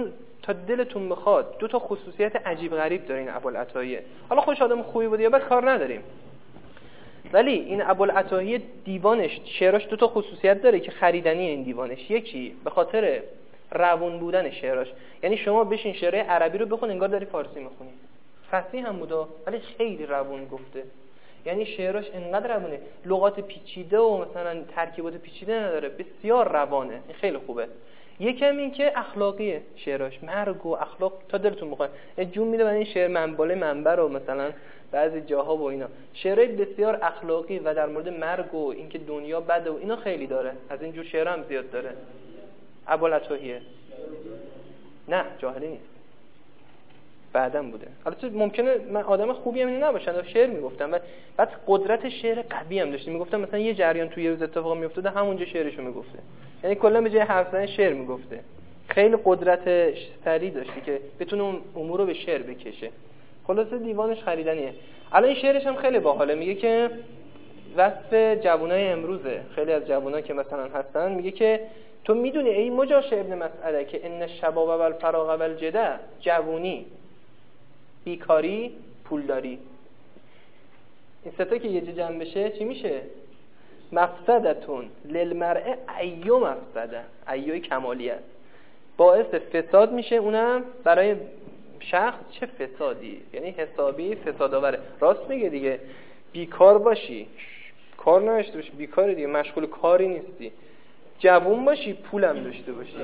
تا دلتون بخواد. دو تا خصوصیت عجیب غریب داره این ابوالعتاهیه. حالا خوش آدم خوبی بوده یا بد کار نداریم، ولی این ابوالعتاهیه دیوانش شعراش دو تا خصوصیت داره که خریدنی این دیوانش. یکی به خاطر روون بودن شعراش، یعنی شما بشین شعر عربی رو بخون انگار داری فارسی میخونی. فصیح هم بوده ولی خیلی روون گفته، یعنی شعراش انقدر روونه، لغات پیچیده و مثلا ترکیبات پیچیده نداره، بسیار روانه، این خیلی خوبه. یکم این که اخلاقیه شعراش، مرگ و اخلاق تا دلتون بخواد جون میده. برای این شعر منبال منبر و مثلا بعضی جاها و اینا شعرهای بسیار اخلاقی و در مورد مرگ و اینکه دنیا بده و اینا خیلی داره. از این جور شعر هم زیاد داره. ابوالعتاهیه نه جاهلی نیست، بعدم بوده. البته ممکنه من آدم خوبی هم نباشم شعر میگفتم، ولی بعد قدرت شعر قوی هم داشته. میگفتم مثلا یه جریان توی یه روز اتفاق میافتاده همونجا شعرشو میگفته، یعنی کلا به جای حرف زدن شعر میگفته. خیلی قدرت سری داشته که بتونه اون امور رو به شعر بکشه. خلاصه دیوانش خریدنیه. الان این شعرش هم خیلی باحاله، میگه که وصف جوانای امروزه، خیلی از جوانایی که مثلا هستن، میگه که تو میدونی ای مجاش ابن مسعده که ان الشباب و الفراغ و الجده، جوونی، بیکاری، پولداری، این سه تا که یه جا جمع بشه چی میشه؟ مفسدتون للمرء ایو مفسده، ایوی کمالیه، باعث فساد میشه، اونم برای شخص چه فسادی، یعنی حسابی فسادآوره. راست میگه دیگه، بیکار باشی، کار نداشته باشی، بیکاری دیگه، مشغول کاری نیستی، جوون باشی، پولم داشته باشی.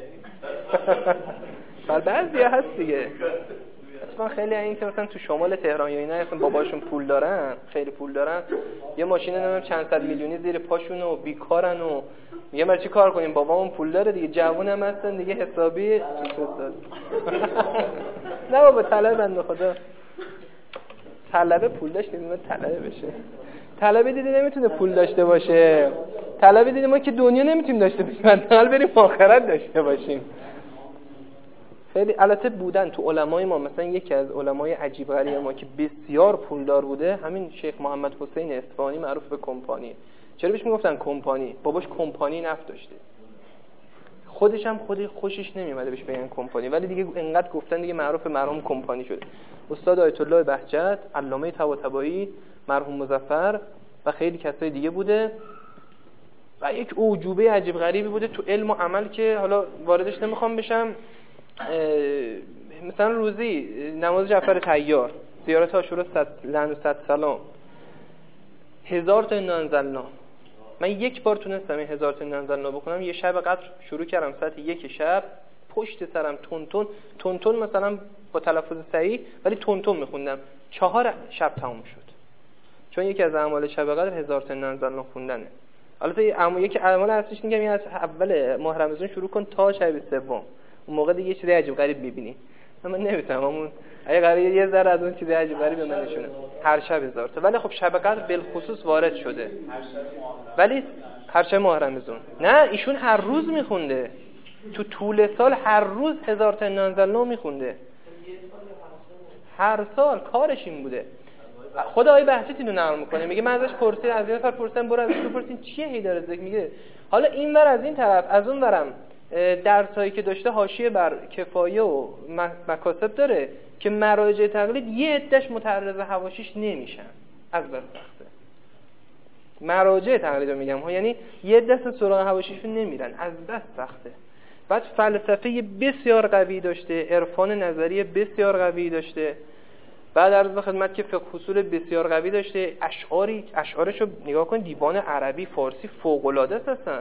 بل بعضی هست دیگه، اصلا خیلی این که مثلا تو شمال تهران یا اینا اصلا باباشون پول دارن، خیلی پول دارن، یه ماشین نمیدونم چند صد میلیونی زیر پاشون و بیکارن و میگه ما چی کار کنیم، بابامون پول داره دیگه، جوون هم هستن دیگه، حسابی فساد. نه بابا طلبه بنده خدا، طلبه پول داشت نمیدونم طلبه بشه، طلبه دیدی نمیتونه پول داشته باشه، طلبه دیدی ما که دنیا نمیتونیم داشته باشیم، حداقل بریم آخرت داشته باشیم. خیلی البته بودن تو علمای ما، مثلا یکی از علمای عجیب غریب ما که بسیار پولدار بوده همین شیخ محمد حسین اصفهانی، معروف به کمپانی. چرا بهش میگفتن کمپانی؟ باباش کمپانی نفت داشته، خودش هم خودی خوشش نمیومده بهش بگن کمپانی، ولی دیگه انقدر گفتن دیگه معروف مرحوم کمپانی شده. استاد آیت الله بهجت، علامه طباطبایی، مرحوم مظفر و خیلی کسای دیگه بوده و یک اعجوبه عجیب غریبی بوده تو علم و عمل که حالا واردش نمیخوام بشم. مثلا روزی نماز جعفر طیار، زیارت عاشورا صد لعن و صد سلام، هزار تا انا انزلنا. من یک بار تونستم این هزار تا انا انزلنا بخونم. یه شب قدر شروع کردم ساعت یک شب، پشت سرم تون تون تون تون مثلا با تلفظ صحیح ولی تون تون میخوندم، چهار شب تموم شد. چون یکی از اعمال شب قدر هزار تا انا انزلنا خوندنه. البته اما یکی اعمال اصلیش میگم این از اول ماه رمضان شروع کن تا شب سوم، اون موقع دیگه چیز عجیب غریب می‌بینی. من نمی‌فهمم اون اگه قراره یه ذره از اون چیز عجیب غریب به من نشونه. هر شب هزار تا، ولی خب شب قدر بالخصوص وارد شده. ولی هر شب ماه رمضان نه، ایشون هر روز می‌خونده. تو طول سال هر روز هزار تا نانزلنا می‌خونده. هر سال کارش این بوده. خدا آقای بهجت اینو نقل می‌کنه، میگه من ازش پرسیدم، از یه نفر پرسیدم برو ازش بپرسین چیه هی داره ذکر میگه. حالا این ور از این طرف از اون ورم درسایی که داشته حاشیه بر کفایه و مکاسب داره که مراجع تقلید یه عده‌اش متعرض حواشیش نمیشن، از بس سخته. مراجع تقلید رو میگم ها، یعنی یه عده سراغ حواشیشون نمیرن، از بس سخته. بعد فلسفه بسیار قوی داشته، عرفان نظری بسیار قوی داشته، بعد عرض به خدمت که فقه اصول بسیار قوی داشته، اشعاری اشعارشو نگاه کن، دیوان عربی فارسی فوق العاده هستن.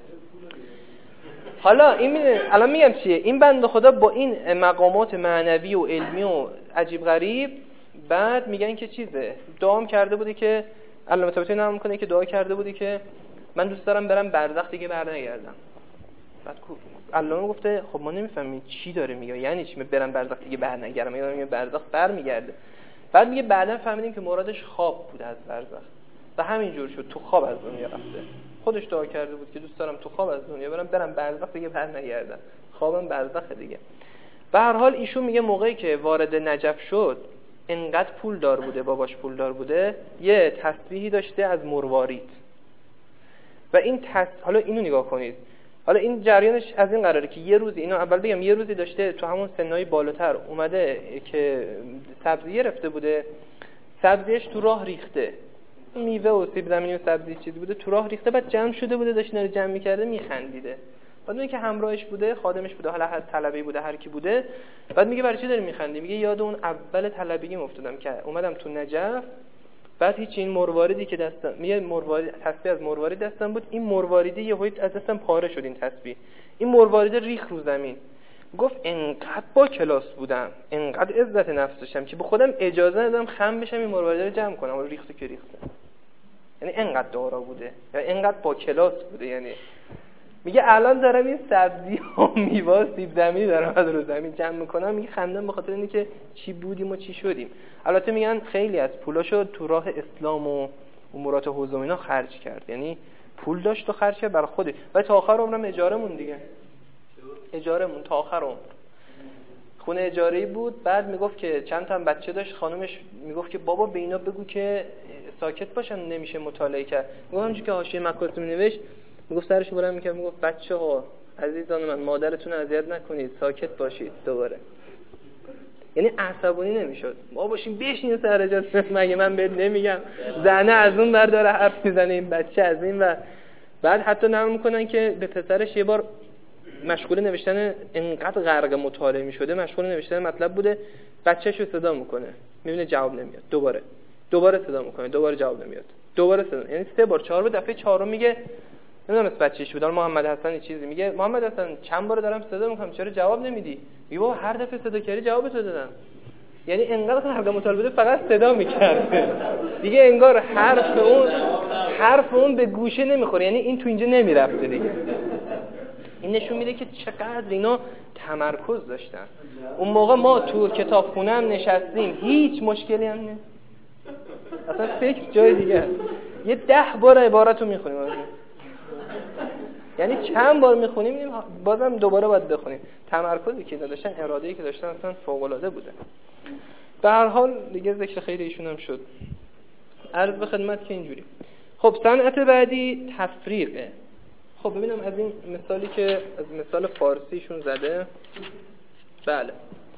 حالا این میدونی الان میگم چیه، این بنده خدا با این مقامات معنوی و علمی و عجیب غریب بعد میگن که چیزه، دعام کرده بودی که علامه طباطبایی نام میکنه که دعا کرده بودی که من دوست دارم برم برزخ دیگه برنگردم. بعد علامه گفته خب ما نمیفهمیم چی داره میگه، یعنی چی برم برزخ دیگه برنگردم، میگه میگه برزخ برمیگرده. بعد میگه بعداً فهمیدیم که مرادش خواب بود از برزخ و همینجور شد، تو خواب از دنیا رفته. خودش دعا کرده بود که دوست دارم تو خواب از دنیا برم برم برزخ دیگه برنگردم، خوابم برزخ دیگه. به هر حال ایشون میگه موقعی که وارد نجف شد انقدر پول دار بوده، باباش پول دار بوده، یه تسبیحی داشته از مروارید و این تس... حالا اینو نگاه کنید، حالا این جریانش از این قراره که یه روزی، اینو اول بگم، یه روزی داشته تو همون سنای بالاتر اومده که سبزی گرفته بوده، سبزیش تو راه ریخته، میوه و سیب زمینی و سبزی چیزی بوده تو راه ریخته، بعد جمع شده بوده داشت اینا رو جمع می‌کرده، میخندیده. بعد اون که همراهش بوده، خادمش بوده، حالا هر طلبه‌ای بوده هر کی بوده، بعد میگه برای چی داری میخندی؟ میگه یاد اون اول طلبگیم افتادم که اومدم تو نجف، بعد هیچ این مرواریدی که دستم، میگه مروارید، تسبیح از مروارید دستم بود، این مرواریده یهو از دستم پاره شد، این تسبیح، این مرواریده ریخ رو زمین. گفت انقدر با کلاس بودم، انقدر عزت نفس داشتم که به خودم اجازه ندادم خم بشم این مرواریده رو جمع کنم، ولی ریخته که ریخته. یعنی انقدر دارا بوده، یعنی انقدر با کلاس بوده. یعنی میگه الان دارم این سبزی و میوه سیب زمینی دارم از رو زمین جمع میکنم، میگه خندم به خاطر اینه که چی بودیم و چی شدیم. البته میگن خیلی از پولاشو تو راه اسلام و امورات حوزه و اینا خرج کرد، یعنی پول داشت و خرج کرد برای خودش و تا آخر عمرم اجاره مون دیگه، اجاره مون تا آخر عمر. خونه اجاره‌ای بود، بعد میگفت که چند تا هم بچه داشت، خانومش میگفت که بابا به اینا بگو که ساکت باشن، نمیشه مطالعه کرد. میگم همونجوری که حاشیه مکاسب نوشت، میگفت سرش بلند میکرد میگفت بچه‌ها عزیزان من، مادرتون اذیت نکنید، ساکت باشید دوباره. یعنی عصبانی نمیشد. ما باشیم بشین سر جات، مگه من بهت نمیگم؟ زنه از اون ور داره حرف میزنه، این بچه از این ور. بعد حتی نقل میکنن که به پسرش یه بار مشغول نوشتن، انقدر غرق مطالعه میشده مشغول نوشتن مطلب بوده، بچه‌شو صدا میکنه، میبینه جواب نمیاد، دوباره دوباره صدا میکنه، دوباره جواب نمیاد، دوباره صدا، یعنی سه بار چهار بار، دفعه چهارم میگه نمیدونم اسم بچه‌ش بود، محمد حسن چیزی، میگه محمد حسن چند بار دارم صدا میکنم چرا جواب نمیدی؟ میگه بابا هر دفعه صدا کردی جواب تو دادم. یعنی انقدر غرق مطالعه فقط صدا میکرد دیگه، انگار حرف اون حرف اون به گوشه نمیخوره، یعنی این تو اینجا نمیرفته دیگه. این نشون میده که چقدر اینا تمرکز داشتن. اون موقع ما تو کتابخونه هم نشستیم، هیچ مشکلی هم نیست، اصلا فکر جای دیگه، یه ده بار عبارتو میخونیم، یعنی چند بار میخونیم بازم دوباره باید بخونیم. تمرکزی که داشتن، اراده‌ای که داشتن اصلا فوق‌العاده بوده. به هر حال دیگه ذکر خیر ایشون هم شد. عرض به خدمت که اینجوری. خب صنعت بعدی تفریقه. خب ببینم از این مثالی که از مثال فارسیشون زده، بله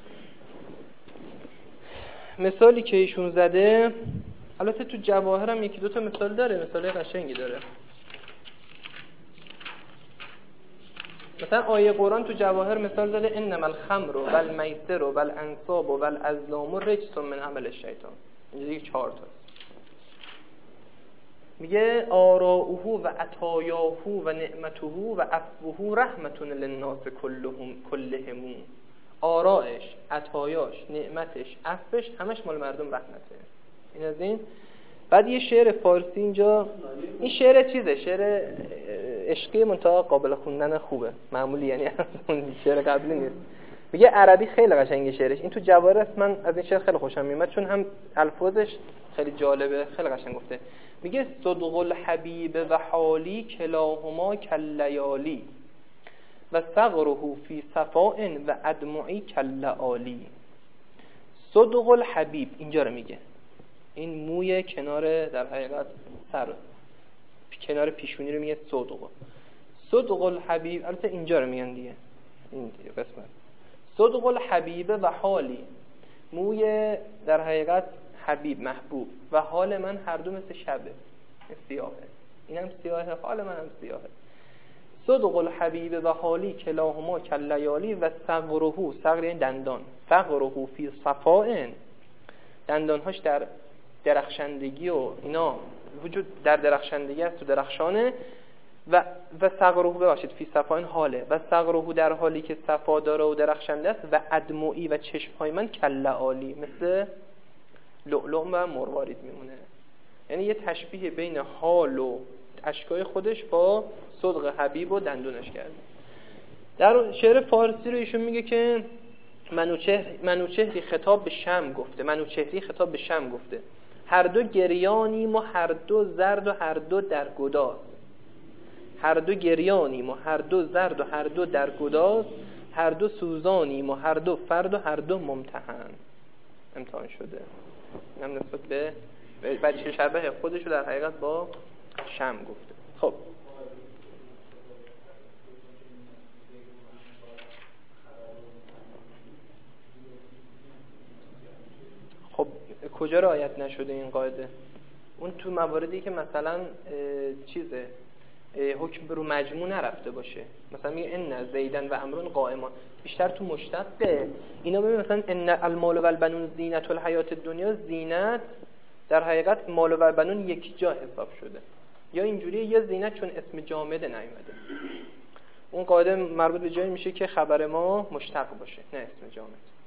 مثالی که ایشون زده، البته تو جواهر هم یکی دو تا مثال داره، مثال قشنگی داره. مثلا آیه قرآن تو جواهر مثال زده انما الخمر و المیسر و الانصاب و الازلام رجس من عمل الشیطان. اینجا دیگه چهار تا میگه آراؤه و عطایاه و نعمته و عفوه رحمت للناس کلهم کلهم. آرائش، عطایاش، نعمتش، عفوش همش مال مردم رحمته. این از این. بعد یه شعر فارسی اینجا، این شعر چیزه، شعر عشقی منتها قابل خوندن خوبه، معمولی، یعنی اون شعر قبلی نیست. میگه عربی خیلی قشنگه شعرش. این تو جواهر است، من از این شعر خیلی خوشم میاد چون هم الفاظش خیلی جالبه، خیلی قشنگ گفته. میگه صدق الحبیب و حالی کلاهما کلیالی و صغره فی صفاء و ادمعی کلعالی. صدق الحبیب اینجا رو میگه، این موی کنار در حقیقت سر کنار پیشونی رو میگه صدق. صدق الحبیب، البته اینجا رو میگن دیگه، این قسمت صدق الحبیب و حالی، موی در حقیقت حبیب محبوب و حال من هر دو مثل شبه، سیاهه، اینم سیاهه، حال من هم سیاهه. صدق الحبیب و حالی کلاهما کلیالی و صغره، صغر یعنی دندان، صغره فی صفاء، دندانهاش در درخشندگی و اینا وجود در درخشندگی است، تو درخشانه. و و صغره ببخشید فی صفاء حاله، و صغره در حالی که صفا داره و درخشنده است. و ادمعی و چشمهای من کلعالی، مثل لؤلؤ و مروارید میمونه. یعنی یه تشبیه بین حال و اشکای خودش با صدق حبیب و دندونش کرده. در شعر فارسی رو ایشون میگه که منوچهر منوچهری خطاب به شمع گفته، منوچهری خطاب به شمع گفته هر دو گریانیم و هر دو زرد و هر دو در گداز. هر دو گریانیم و هر دو زرد و هر دو در گداز. هر دو سوزانیم و هر دو فرد و هر دو ممتحن، امتحان شده. اینم نسبت به بچه شبه خودشو در حقیقت با شمع گفته. خب خب کجا رعایت نشده این قاعده؟ اون تو مواردی که مثلا چیزه حکم رو مجموع نرفته باشه، مثلا میگه ان زیدن و عمرو قائمان، بیشتر تو مشتقه اینا. ببین مثلا ان المال و البنون زینت الحیات الدنیا، زینت در حقیقت مال و البنون یک جا حساب شده، یا اینجوری یا زینت چون اسم جامد نیومده. اون قاعده مربوط به جایی میشه که خبر ما مشتق باشه نه اسم جامد.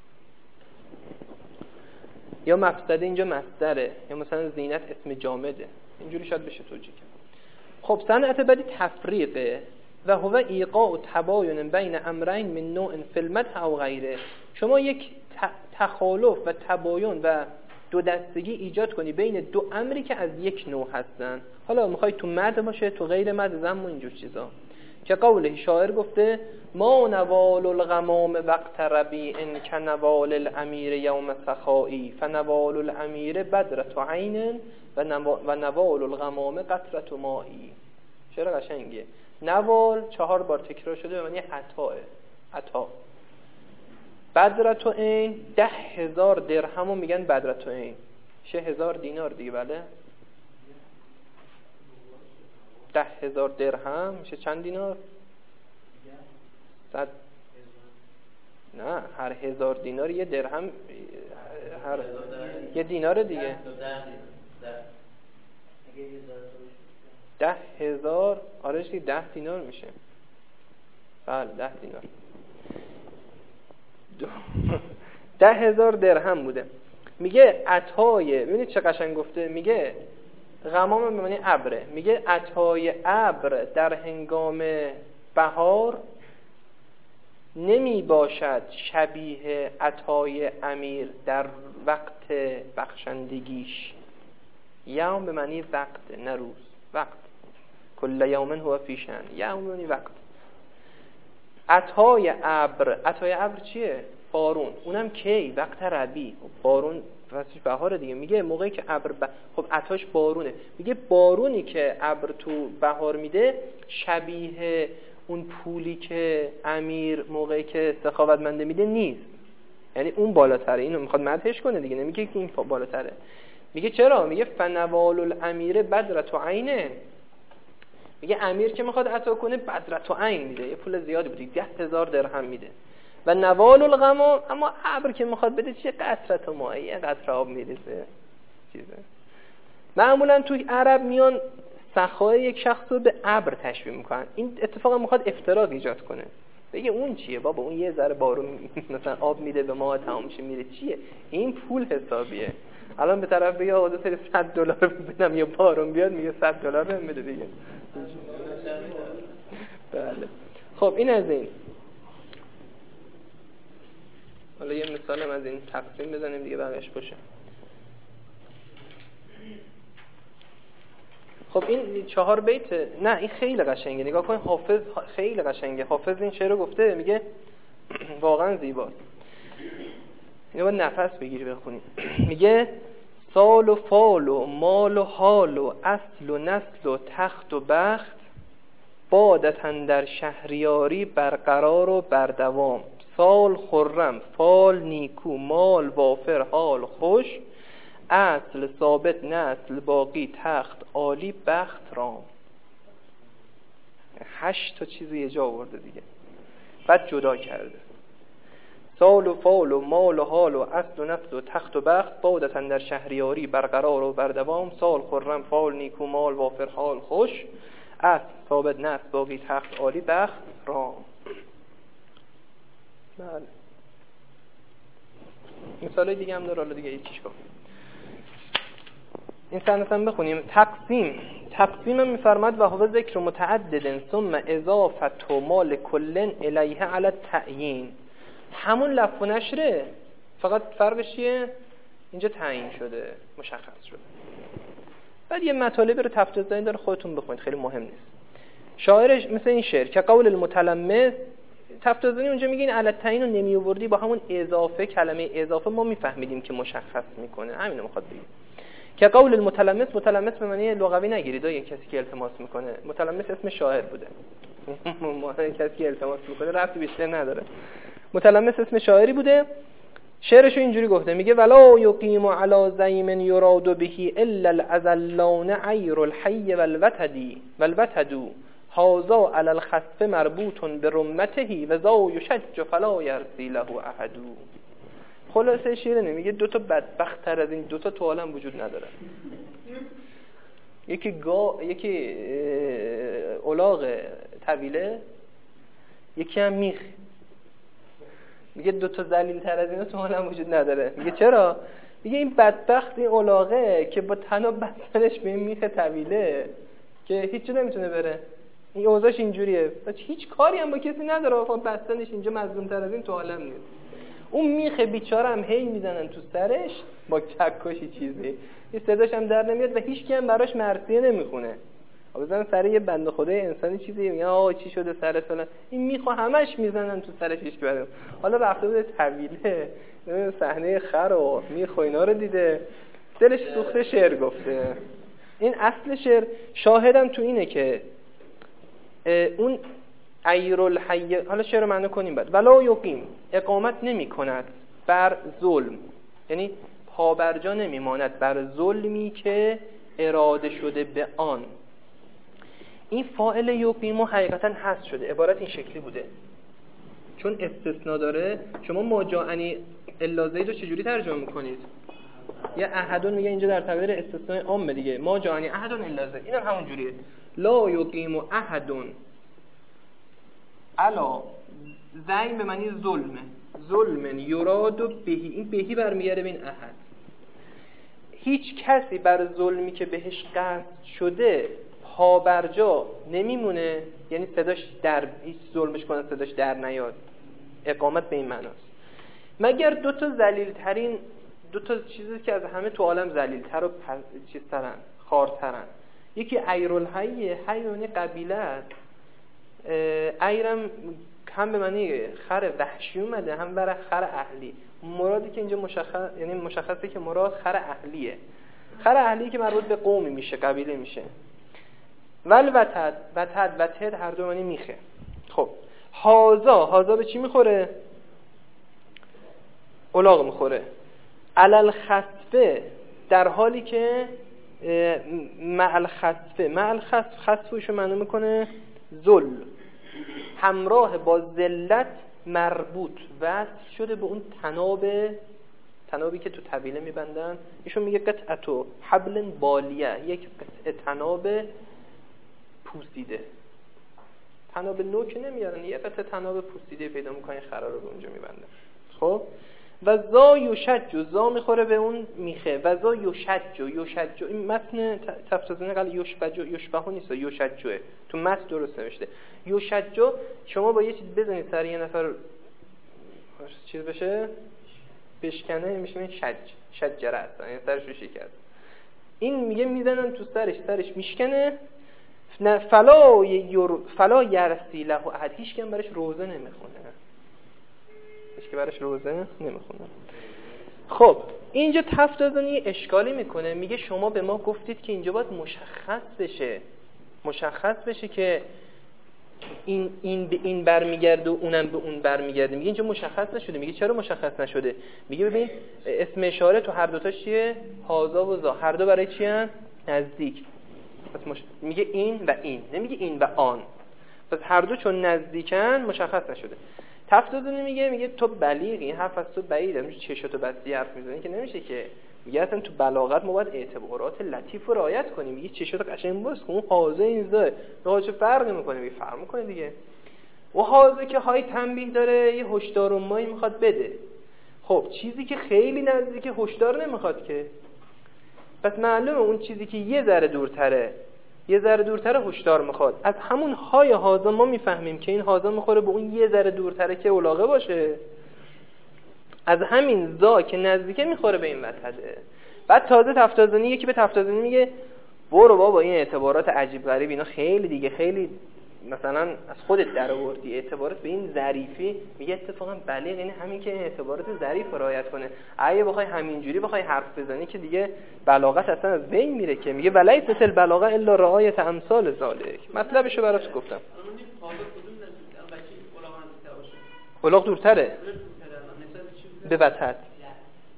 یا مفسده اینجا مصدره، یا مثلا زینت اسم جامده، اینجوری شاید بشه توجیه کرد. خب صنعت بعدی تفریقه و هو ایقاع تباین بین امرین من نوع فی المدح او غیره. شما یک تخالف و تباین و دو دستگی ایجاد کنی بین دو امری که از یک نوع هستن، حالا میخوای تو مدح باشه تو غیر مدح زم و اینجور چیزا، که قوله شاعر گفته ما نوال الغمام وقت ربیع کنوال الامیر یوم سخائی فنوال الامیر بدرة عین و نوال الغمام قطرة مائی. چرا قشنگه؟ نوال چهار بار تکرار شده به معنی عطاه، عطا. بدرة عین ده هزار درهم رو میگن بدرة عین، شه هزار دینار دیگه. بله ده هزار درهم میشه چند دینار؟ صد. نه هر هزار دینار یه درهم، هر یه دینار دیگه. ده هزار آره چی ده دینار میشه. بله ده دینار ده هزار درهم بوده. میگه عطای، ببینید چه قشنگ گفته، میگه غمام به معنی ابره، میگه عطای ابر در هنگام بهار نمی باشد شبیه عطای امیر در وقت بخشندگیش. یوم به معنی وقت نه روز، وقت. کل یوم هو فی شأن، یوم به معنی وقت. عطای ابر، عطای ابر چیه؟ بارون. اونم کی؟ وقت ربیع. بارون فصلش بهار دیگه. میگه موقعی که ابر ب... خب عطاش بارونه، میگه بارونی که ابر تو بهار میده شبیه اون پولی که امیر موقعی که سخاوتمنده میده نیست، یعنی اون بالاتره. اینو میخواد مدحش کنه دیگه، نمیگه که این بالاتره. میگه چرا؟ میگه فنوال الامیر بدرة عین، میگه امیر که میخواد عطا کنه بدرة عین میده، یه پول زیادی بوده، ده هزار درهم میده. و نوال الغمام، اما ابر که میخواد بده چیه؟ قطرة مائی، یه قطره آب میریزه چیزه. معمولا توی عرب میان سخای یک شخص رو به ابر تشبیه میکنن. این اتفاقا میخواد افتراق ایجاد کنه، بگه اون چیه بابا، اون یه ذره بارون مثلا آب میده به ما تمام میشه میره، چیه این پول حسابیه. الان به طرف بگه آقا دو صد دلار بدم یا بارون بیاد، میگه صد دلار بهم بده دیگه. بله خب این از این. حالا یه مثالم از این تقسیم بزنیم دیگه بقیش باشه. خب این چهار بیت، نه این خیلی قشنگه، نگاه کن. حافظ خیلی قشنگه. حافظ این شعر رو گفته، میگه واقعا زیباست. اینو باید نفس بگیری بخونی. میگه سال و فال و مال و حال و اصل و نسل و تخت و بخت بادتن در شهریاری برقرار و بردوام. سال خرم، فال نیکو، مال وافر، حال خوش، اصل ثابت، نسل باقی، تخت عالی، بخت رام. هشت تا چیزی یه جا آورده دیگه، بعد جدا کرده. سال و فال و مال و حال و اصل و نسل و تخت و بخت بادتن در شهریاری برقرار و بردوام. سال خرم، فال نیکو، مال وافر، حال خوش، اصل ثابت، نسل باقی، تخت عالی، بخت رام. بله مثال دیگه هم داره، حالا دیگه یکیش کن. این سند هم بخونیم. تقسیم، تقسیم هم میفرماد و هو ذکر متعدد ثم اضافت و مال کلن الیه علی التعیین. همون لف و نشره، فقط فرقش چیه؟ اینجا تعیین شده، مشخص شده. بعد یه مطالبی رو تفتیز دارین داره، خودتون بخونید، خیلی مهم نیست. شاعرش مثل این شعر که قول المتلمس، تفتیزانی اونجا میگه این علی التعیین رو نمی آوردی، با همون اضافه، کلمه اضافه ما میفهمیدیم که مشخص میکنه، همین رو میخواد بگه. که قول المتلمس، متلمس به معنی لغوی نگیرید، یه کسی که التماس میکنه. متلمس اسم شاعر بوده. کسی که التماس میکنه ربطی بیشتر نداره. متلمس اسم شاعری بوده. شعرشو اینجوری گفته، میگه ولا یقیم علی زیم یراد به الا الازلان عیر الحی والوتدی والوتدو هذا علی الخسف مربوط برمته و ذا یشج فلا یرسی له احد. خلاصه شعر میگه دو تا بدبخت تر از این دو تا تو عالم وجود نداره. یکی گا یکی الاغ طویله، یکی هم میخ. میگه دو تا ذلیل تر از اینا تو عالم وجود نداره. میگه چرا؟ میگه این بدبخت این الاغه که با تناب بستنش به این میخ طویله که هیچ جا نمیتونه بره. این اوضاعش اینجوریه. بچه هیچ کاری هم با کسی نداره، آقا بستنش اینجا مظلوم تر از این تو عالم نیست. اون میخ بیچاره هم هی میزنن تو سرش با چکشی چیزی. این صداش هم در نمیاد و هیچ کی هم براش مرثیه نمیخونه. بزنن سر یه بنده خدای انسانی چیزی میگه آقا چی شده سرت فلان، این میخو همش میزنن تو سرش هیچ کی. حالا رفته بوده طویله صحنه خر و میخو اینا رو دیده، دلش سوخته شعر گفته. این اصل شعر. شاهدم تو اینه که اون عیر الحی، حالا شعر رو معنی کنیم بعد، ولا یقیم اقامت نمی کند بر ظلم، یعنی پابرجا نمی ماند بر ظلمی که اراده شده به آن. این فاعل یقیمو حقیقتا حذف شده، عبارت این شکلی بوده چون استثناء داره. شما ما جاءنی الا زید رو چجوری ترجمه میکنید؟ یه احدون میگه اینجا در تقدیر استثناء عامه دیگه، ما جاءنی احدون الا زید، اینم همون جوریه. لا یقیم احدون الا زین به معنی ظلمه، ظلمن یراد بهی، این بهی برمیگرده به این احد. هیچ کسی بر ظلمی که بهش قصد شده پابرجا نمیمونه، یعنی صداش در هیچ ظلمش کنه صداش در نیاد. اقامت به این معناست. مگر دو تا ذلیل ترین دو تا چیزی که از همه تو عالم ذلیل‌تر و چیزترن، خارترن. یکی عیرالحی، حی یعنی قبیله است. عیرم هم به معنی خر وحشی اومده، هم برای خر اهلی. مرادی که اینجا مشخص، یعنی مشخصه که مراد خر اهلیه. خر اهلی که مربوط به قومی میشه، قبیله میشه. ول وتد، وتد وتد هر دو معنی میخه. خب هازا، هازا به چی میخوره؟ الاغ میخوره. علل خسفه، در حالی که مع خسفه، مع خسف، خسفشو معنی میکنه ذل، همراه با ذلت مربوط وصل شده به اون تناب، تنابی که تو طویله میبندن. ایشون میگه قطعتو حبل بالیه، یک قطعه تناب پوسیده. تناب نو که نمیارن، یک قطعه تناب پوسیده پیدا میکنن، خرا رو به اونجا میبندن. خب و زا یشج، زا میخوره به اون میخه، و زا یشج، یشج این متن تفسیر قال یشبج یشبهو نیست، یشجه تو متن درست نوشته. یشج شما با یه چیز بزنید سر یه نفر چیز بشه بشکنه میشه شج، شجره است، یعنی سرش رو شکست. این میگه میزنن تو سرش، سرش میشکنه. نه فلا یر فلا یرسی له احد، هیچ کم براش روزه نمیخونه، هیچ که براش روزه نمیخونه. خب اینجا تفتازانی اشکالی میکنه، میگه شما به ما گفتید که اینجا باید مشخص بشه، مشخص بشه که این این به این برمیگرده و اونم به اون برمیگرده. میگه اینجا مشخص نشده. میگه چرا مشخص نشده؟ میگه ببین اسم اشاره تو هر دوتاش چیه؟ هازا و زا، هر دو برای چی ان؟ نزدیک. پس مش... میگه این و این، نمیگه این و آن. پس هر دو چون نزدیکن مشخص نشده. تفتازونی میگه میگه تو بلیغی، این حرف از تو بعیده، میشه چشاتو بستی حرف میزنی که نمیشه که. میگه اصلا تو بلاغت ما باید اعتبارات لطیف رو رعایت کنیم. میگه چشاتو قشنگ باز کن، اون حاضر این زه نه چه فرقی میکنه؟ میگه فرق میکنه دیگه. و حاضر که های تنبیه داره، یه هشدار و مایی میخواد بده. خب چیزی که خیلی نزدیک هشدار نمیخواد که، پس معلومه اون چیزی که یه ذره دورتره، یه ذره دورتره هشدار میخواد. از همون های حاضر ما میفهمیم که این حاضر میخوره به اون یه ذره دورتره که الاغه باشه. از همین زا که نزدیکه میخوره به این وتده. بعد تازه تفتازنی یکی به تفتازنی میگه برو بابا این اعتبارات عجیب غریب اینا خیلی دیگه، خیلی مثلا از خودت در آوردی، اعتبارات به این ظریفی. میگه اتفاقا بلیغ یعنی همین که اعتبارات ظریف رعایت کنه. اگه بخوای همینجوری بخوای حرف بزنی که دیگه بلاغت اصلا از بین میره که. میگه ولیس مثل بلاغه الا رعایت امثال ذالک. مطلبشو برات گفتم. الاغ دورتره به وتد،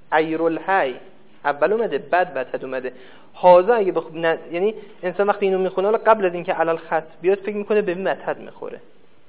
ایرالحی اول اومده بعد بعد اومده. هازا اگه بخ... نه... یعنی انسان وقتی اینو میخونه حالا قبل از اینکه علل خط بیاد فکر میکنه به متحد میخوره.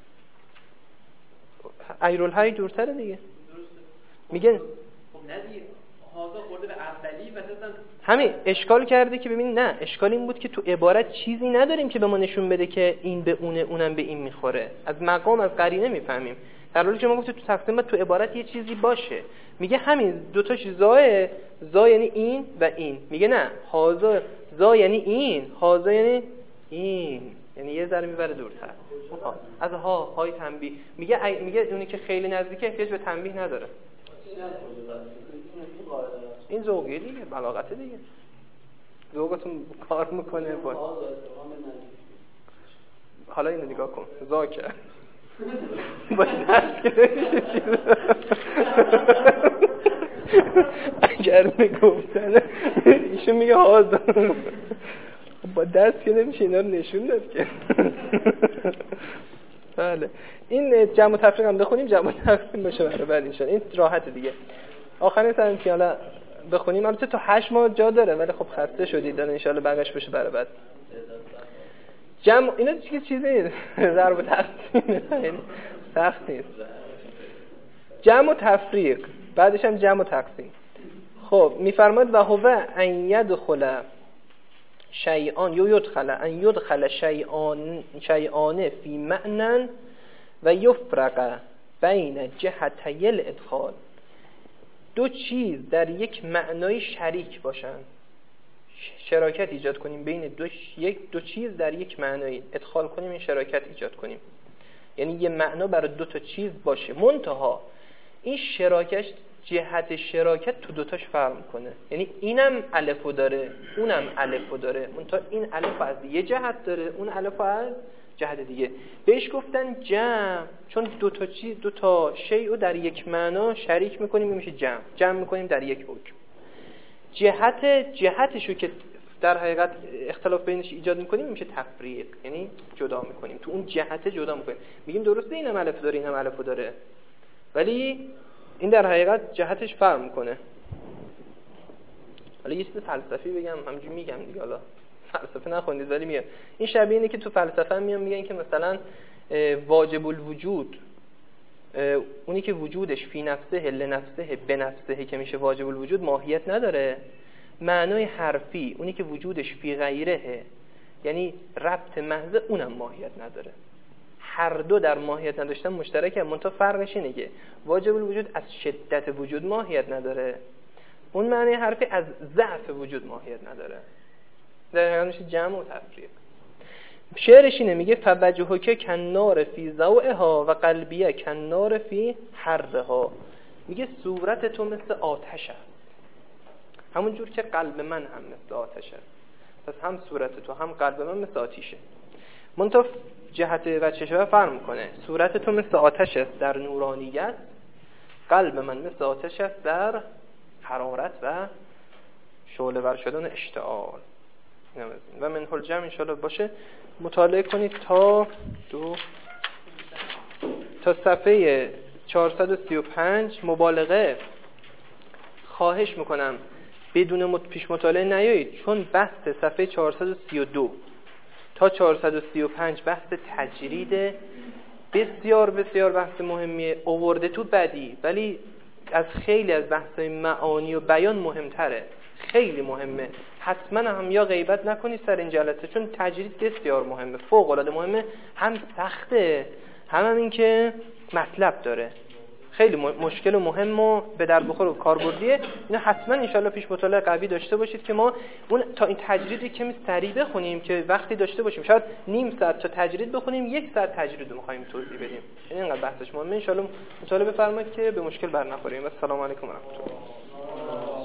ایرالحی دورتره دیگه. میگه خب نه دیگه هازا خورده به اولی و اصلا همین اشکال کرده که ببین نه، اشکال این بود که تو عبارت چیزی نداریم که به ما نشون بده که این به اونه اونم به این میخوره. از مقام از قرینه میفهمیم. در حالی که ما گفتیم تو تقسیم تو عبارت یه چیزی باشه. میگه همین دو تاش زاه، زا یعنی این و این. میگه نه، هازا زا یعنی این، هازا یعنی این، یعنی یه ذره میبره دورتر. از ها های تنبیه. میگه ای... میگه اونی که خیلی نزدیکه احتیاج به تنبیه نداره. این ذوقیه دیگه، بلاغته دیگه. ذوقتون کار میکنه با. حالا اینو نگاه کن. ذاکر. با دست که اگر میگفتن ایشون میگه هازا، با دست که نمیشه اینا رو نشون داد که. بله این جمع و تفریق هم بخونیم، جمع و تقسیم باشه برای بعد انشاءالله. این راحت دیگه. آخرین سرم که حالا بخونیم، البته تو هشت ماه جا داره ولی خب خسته شدید داره انشاءالله بقیش بشه برای بعد. جمع اینا چیزی چیزی ضرب و تقسیم سخت نیست. جمع و تفریق بعدش هم جمع و تقسیم. خب میفرماد و هو ان یدخل شیئان یو یدخل ان یدخل شیئان شیئان فی معنی و یفرق بین جهتی الادخال. دو چیز در یک معنای شریک باشند، شراکت ایجاد کنیم بین دو یک دو چیز در یک معنای ادخال کنیم، این شراکت ایجاد کنیم. یعنی یه معنا برای دو تا چیز باشه، منتها این شراکت جهت شراکت تو دوتاش فرق میکنه. یعنی اینم الفو داره اونم الفو داره، منتها این الف از یه جهت داره اون الف از جهت دیگه. بهش گفتن جمع، چون دو تا چیز دو تا شیء رو در یک معنا شریک میکنیم میشه جمع. جمع میکنیم در یک حکم. جهت جهتشو که در حقیقت اختلاف بینش ایجاد میکنیم میشه تفریق، یعنی جدا میکنیم. تو اون جهت جدا میکنیم، میگیم درسته اینم الف داره اینم الف داره ولی این در حقیقت جهتش فرق میکنه. حالا یه چیز فلسفی بگم، همینجوری میگم دیگه، حالا فلسفه نخوندید ولی میگم این شبیه اینه که تو فلسفه هم میان میگن که مثلا واجب الوجود، اونی که وجودش فی نفسه لنفسه به نفسه که میشه واجب الوجود ماهیت نداره. معنای حرفی اونی که وجودش فی غیره یعنی ربط محض، اونم ماهیت نداره. هر دو در ماهیت نداشتن مشترکه، منتها فرقش اینه که واجب الوجود از شدت وجود ماهیت نداره، اون معنی حرفی از ضعف وجود ماهیت نداره. در حقیقت میشه جمع و تفریق. شعرش اینه، میگه فوجهک کنار فی ضوئها و قلبیه کنار فی حرها. میگه صورت تو مثل آتش است، همون جور که قلب من هم مثل آتش است. پس هم صورت تو هم قلب من مثل آتیشه. منتها جهت و چشمه فرق میکنه. صورت تو مثل آتش است در نورانیت، قلب من مثل آتش است در حرارت و شعله ور شدن اشتعال. و من حل جمع انشاءالله باشه مطالعه کنید تا دو تا صفحه چهارصد و سی و پنج. مبالغه خواهش میکنم بدون مت... پیش مطالعه نیایید، چون بحث صفحه چهارصد و سی و دو تا چهارصد و سی و پنج بحث تجرید بسیار بسیار بحث مهمیه. آورده تو بدی ولی از خیلی از بحث‌های معانی و بیان مهمتره، خیلی مهمه. حتما هم یا غیبت نکنید سر این جلسه، چون تجرید بسیار مهمه، فوق العاده مهمه، هم سخته هم, هم این که مطلب داره، خیلی مشکل و مهم و به در بخور و کاربردیه. اینا حتما انشالله پیش مطالعه قوی داشته باشید که ما اون تا این تجریدی که می سریع بخونیم که وقتی داشته باشیم، شاید نیم ساعت تا تجرید بخونیم، یک ساعت تجرید رو می‌خوایم توضیح بدیم. یعنی اینقدر بحثش مهمه. انشالله مطالعه بفرمایید که به مشکل بر نخوریم. السلام علیکم و رحمت الله.